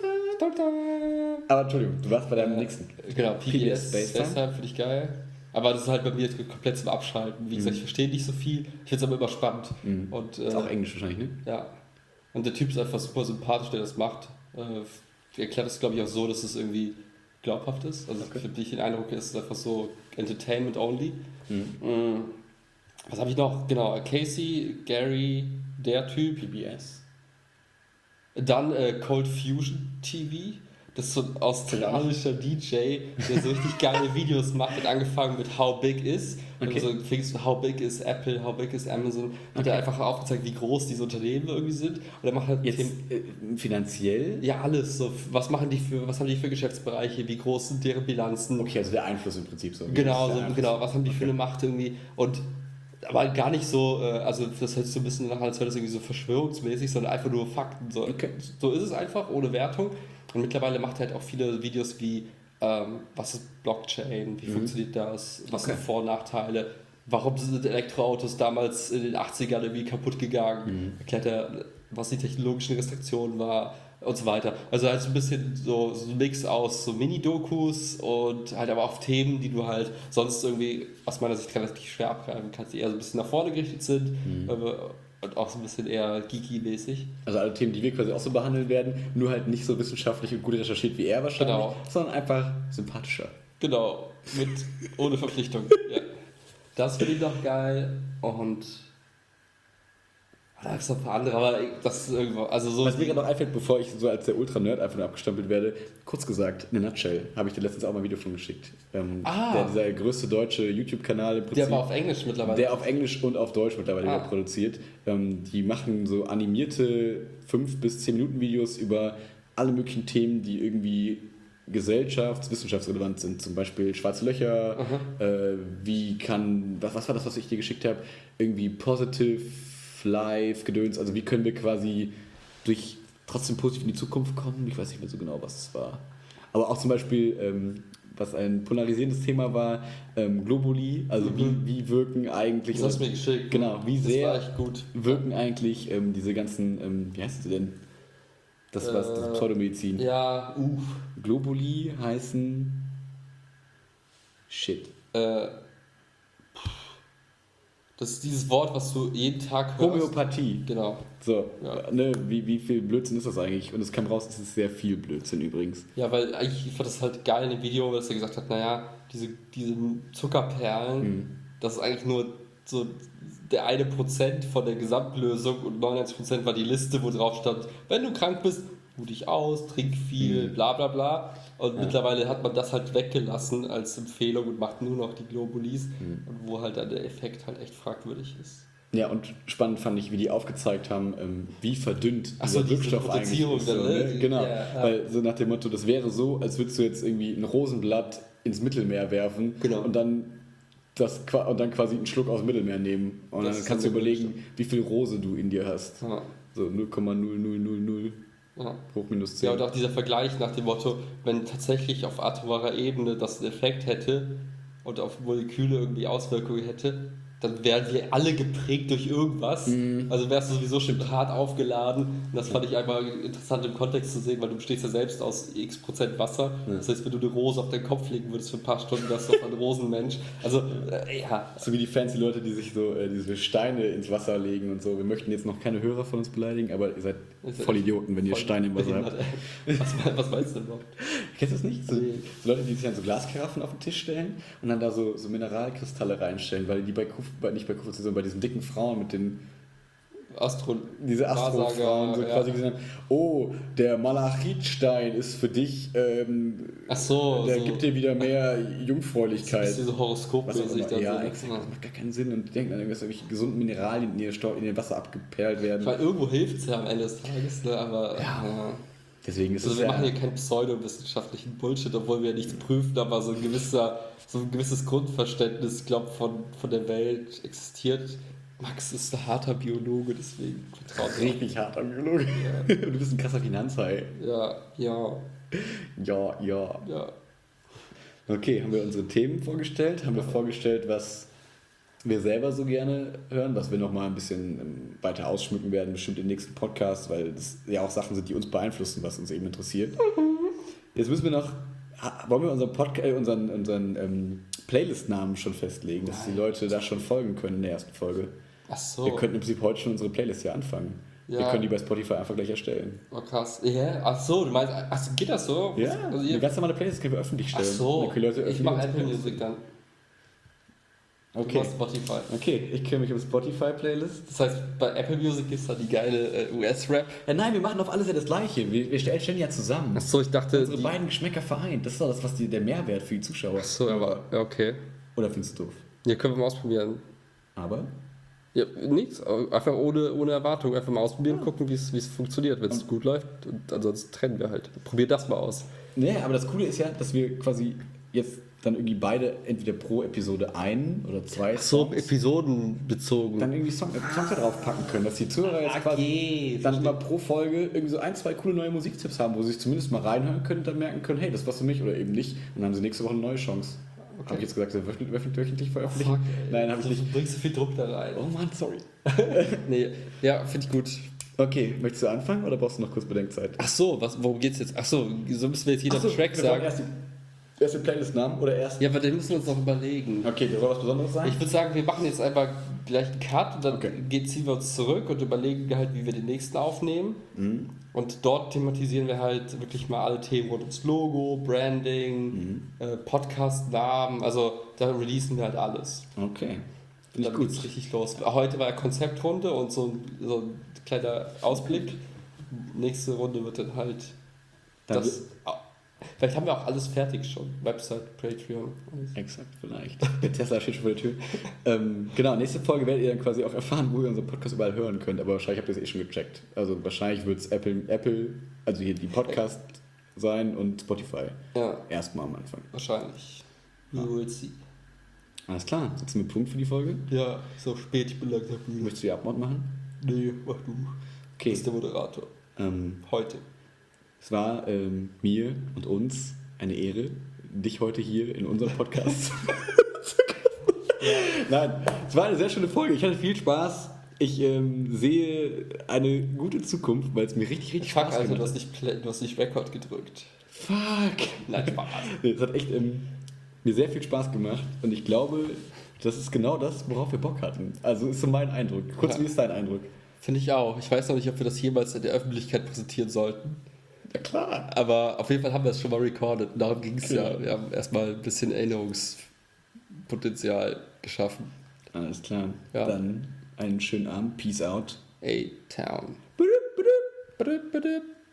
Aber Entschuldigung, du warst bei deinem nächsten. Genau, PBS PBS, deshalb finde ich geil. Aber das ist halt bei mir komplett zum Abschalten. Wie gesagt, ich verstehe nicht so viel, ich finde es aber immer spannend. Und, Ist auch Englisch wahrscheinlich, ne? ja. Und der Typ ist einfach super sympathisch, der das macht. Erklärt es, glaube ich, auch so, dass es irgendwie glaubhaft ist. Also ich habe nicht den Eindruck, es ist einfach so Entertainment only. Was habe ich noch? Genau, Casey, Gary, der Typ. PBS. Dann Cold Fusion TV. Das ist so ein australischer DJ, der so richtig geile Videos macht, hat angefangen mit How Big Is. Okay. Also fingst du How Big is Apple, How Big is Amazon. Hat er einfach aufgezeigt, wie groß diese Unternehmen irgendwie sind. Und er macht halt Jetzt finanziell? ja alles. So, was haben die für Geschäftsbereiche, wie groß sind deren Bilanzen? Okay, also der Einfluss im Prinzip so. Genau, Der so, Einfluss. genau, was haben die für eine Macht irgendwie. Und aber gar nicht so, also das hört sich so ein bisschen nach, als wäre das irgendwie so verschwörungsmäßig, sondern einfach nur Fakten. So, Okay. so ist es einfach, ohne Wertung. Und mittlerweile macht er halt auch viele Videos wie, was ist Blockchain, wie funktioniert das, was sind Vor- und Nachteile, warum sind Elektroautos damals in den 80ern irgendwie kaputt gegangen, erklärt er, was die technologischen Restriktionen war und so weiter. Also halt so ein bisschen so ein Mix aus so Mini-Dokus und halt aber auch Themen, die du halt sonst irgendwie aus meiner Sicht relativ schwer abgreifen kannst, die eher so ein bisschen nach vorne gerichtet sind und auch so ein bisschen eher geeky-mäßig. Also alle Themen, die wir quasi auch so behandeln werden, nur halt nicht so wissenschaftlich und gut recherchiert wie er wahrscheinlich, Genau. sondern einfach sympathischer. Genau, ohne Verpflichtung. Ja. Das finde ich noch geil und da gibt es noch ein paar andere, aber das ist irgendwo, also so. Was mir gerade noch einfällt, bevor ich so als der Ultra-Nerd einfach nur abgestempelt werde, kurz gesagt, in a nutshell, habe ich dir letztens auch mal ein Video von geschickt. Dieser größte deutsche YouTube-Kanal im Prinzip. Der war auf Englisch mittlerweile. Der auf Englisch und auf Deutsch mittlerweile wieder produziert. Die machen so animierte 5 bis 10 Minuten Videos über alle möglichen Themen, die irgendwie wissenschaftsrelevant sind. Zum Beispiel schwarze Löcher, was war das, was ich dir geschickt habe? Irgendwie Positive Life, Gedöns, also wie können wir quasi trotzdem positiv in die Zukunft kommen? Ich weiß nicht mehr so genau, was es war. Aber auch zum Beispiel, was ein polarisierendes Thema war, Globuli, also wie wirken eigentlich... Das hast du mir geschickt. Genau, wie das sehr war echt gut. wirken eigentlich diese ganzen, wie heißt sie denn? Das Pseudomedizin. Ja, Globuli heißen... Shit. Das ist dieses Wort, was du jeden Tag hörst. Homöopathie. Genau. So, Ja. ne, wie viel Blödsinn ist das eigentlich? Und es kam raus, es ist sehr viel Blödsinn übrigens. Ja, weil eigentlich, ich fand das halt geil in dem Video, dass er gesagt hat, naja, diese Zuckerperlen, das ist eigentlich nur so der 1% von der Gesamtlösung und 99% war die Liste, wo drauf stand, wenn du krank bist, ruh dich aus, trink viel, bla bla bla. Und mittlerweile hat man das halt weggelassen als Empfehlung und macht nur noch die Globulis, und wo halt dann der Effekt halt echt fragwürdig ist. Ja, und spannend fand ich, wie die aufgezeigt haben, wie verdünnt Ach so, dieser diese Wirkstoff eigentlich Potenzierung ist. dann, So, ne? ne? Genau, Ja. weil so nach dem Motto, das wäre so, als würdest du jetzt irgendwie ein Rosenblatt ins Mittelmeer werfen Genau. und dann quasi einen Schluck aus dem Mittelmeer nehmen. Und Das dann ist kannst du dann der überlegen, wie viel Rose du in dir hast. Ja. So 0,0000 Ja. hoch minus 10. Ja, und auch dieser Vergleich nach dem Motto, wenn tatsächlich auf atomarer Ebene das einen Effekt hätte und auf Moleküle irgendwie Auswirkungen hätte, dann wären wir alle geprägt durch irgendwas. Also wärst du sowieso schon hart aufgeladen. Und das fand ich einfach interessant im Kontext zu sehen, weil du bestehst ja selbst aus x% Wasser. Das heißt, wenn du eine Rose auf deinen Kopf legen würdest für ein paar Stunden, wärst du auch ein Rosenmensch. Also, ja. So wie die fancy Leute, die sich so diese Steine ins Wasser legen und so. Wir möchten jetzt noch keine Hörer von uns beleidigen, aber ihr seid voll Idioten, wenn ihr Steine im Wasser habt. Was meinst du denn überhaupt? Kennst du das nicht? So Leute, die sich dann so Glaskaraffen auf den Tisch stellen und dann da so Mineralkristalle reinstellen, weil die nicht bei Kuffer, sondern bei diesen dicken Frauen mit den diese Astrofrauen so quasi gesehen haben, oh, der Malachitstein ist für dich, Ach so, der so. gibt dir wieder mehr Jungfräulichkeit. Das ist so horoskopmäßig dann Ja, so. exakt, das macht gar keinen Sinn und die denken dann, dass irgendwelche gesunden Mineralien in ihr Wasser abgeperlt werden. Weil irgendwo hilft es ja am Ende des Tages, ne? Aber Deswegen ist also es wir ja... machen hier keinen pseudowissenschaftlichen Bullshit, obwohl wir ja nichts prüfen, aber so ein gewisses Grundverständnis, ich glaube, von der Welt existiert. Max ist ein harter Biologe, deswegen vertraut mir. Richtig harter Biologe. Ja. Du bist ein krasser Finanzhai. Ja. Ja. Okay, haben wir unsere Themen vorgestellt? Haben wir vorgestellt, was wir selber so gerne hören, was wir nochmal ein bisschen weiter ausschmücken werden, bestimmt im nächsten Podcast, weil das ja auch Sachen sind, die uns beeinflussen, was uns eben interessiert. Jetzt müssen wir noch, wollen wir unseren Playlist-Namen schon festlegen, dass die Leute da schon folgen können in der ersten Folge. Ach so. Wir könnten im Prinzip heute schon unsere Playlist hier anfangen. Ja. Wir können die bei Spotify einfach gleich erstellen. Oh, krass. Ja, ach so, du meinst, geht das so? Ja, Also eine ganz normale Playlist können wir öffentlich ach stellen. so, Dann können Leute ich öffentlich mache unsere Apple Playlist- Music dann. Du machst Spotify. Okay, ich kümmere mich um Spotify-Playlist. Das heißt, bei Apple Music gibt es da die geile US-Rap. Ja, nein, wir machen auf alles ja das Gleiche. Wir stellen ja zusammen. Achso, ich dachte... Unsere beiden Geschmäcker vereint. Das ist doch das, was der Mehrwert für die Zuschauer ist. Achso, aber ja, okay. Oder findest du doof? Ja, können wir mal ausprobieren. Aber? Ja, nichts. Einfach ohne Erwartung. Einfach mal ausprobieren, gucken, wie es funktioniert. Wenn es gut läuft, und ansonsten trennen wir halt. Probier das mal aus. Nee, aber das Coole ist ja, dass wir quasi jetzt dann irgendwie beide entweder pro Episode ein oder zwei So, Songs episodenbezogen. dann irgendwie Songs da drauf packen können, dass die Zuhörer jetzt quasi dann immer pro Folge irgendwie so 1, 2 coole neue Musiktipps haben, wo sie sich zumindest mal reinhören können und dann merken können, hey, das ist was für mich oder eben nicht. Und dann haben sie nächste Woche eine neue Chance. Okay. Habe ich jetzt gesagt, wöchentlich veröffentlichen? Fuck, Nein, habe ich nicht. Du bringst so viel Druck da rein. Oh Mann, sorry. Nee, ja, finde ich gut. Okay, möchtest du anfangen oder brauchst du noch kurz Bedenkzeit? Ach so, worum geht's jetzt? Ach so, so müssen wir jetzt jeder Track sagen. Erst den Playlist-Namen oder erst... Ja, aber den müssen wir uns noch überlegen. Okay, das soll was Besonderes sein? Ich würde sagen, wir machen jetzt einfach gleich einen Cut und dann Okay. ziehen wir uns zurück und überlegen halt, wie wir den nächsten aufnehmen. Mhm. Und dort thematisieren wir halt wirklich mal alle Themen rund ums Logo, Branding, Podcast-Namen. Also da releasen wir halt alles. Okay. Und dann geht's richtig los. Heute war ja Konzeptrunde und so ein kleiner Ausblick. Nächste Runde wird dann halt Dann Vielleicht haben wir auch alles fertig schon. Website, Patreon. Alles. Exakt, vielleicht. Der Tesla steht schon vor der Tür. Genau, nächste Folge werdet ihr dann quasi auch erfahren, wo ihr unseren Podcast überall hören könnt. Aber wahrscheinlich habt ihr es eh schon gecheckt. Also wahrscheinlich wird es Apple, also hier die Podcast sein und Spotify. Ja, Erstmal am Anfang. wahrscheinlich. You will see. Alles klar, setzen wir Punkt für die Folge. Ja, ist auch spät, ich bin langsam müde. Möchtest du die Abmord machen? Nee, mach du. Okay. Du bist der Moderator. Heute. Es war mir und uns eine Ehre, dich heute hier in unserem Podcast zu gast. Nein, es war eine sehr schöne Folge. Ich hatte viel Spaß. Ich sehe eine gute Zukunft, weil es mir richtig Fuck, Spaß also gemacht du hast nicht Record gedrückt. Fuck. Nein, Spaß. Es hat echt mir sehr viel Spaß gemacht und ich glaube, das ist genau das, worauf wir Bock hatten. Also ist so mein Eindruck. Kurz, Ja. wie ist dein Eindruck? Finde ich auch. Ich weiß noch nicht, ob wir das jemals in der Öffentlichkeit präsentieren sollten. Ja klar. Aber auf jeden Fall haben wir es schon mal recorded. Darum ging es Ja. ja. Wir haben erstmal ein bisschen Erinnerungspotenzial geschaffen. Alles klar. Ja. Dann einen schönen Abend. Peace out. A-Town.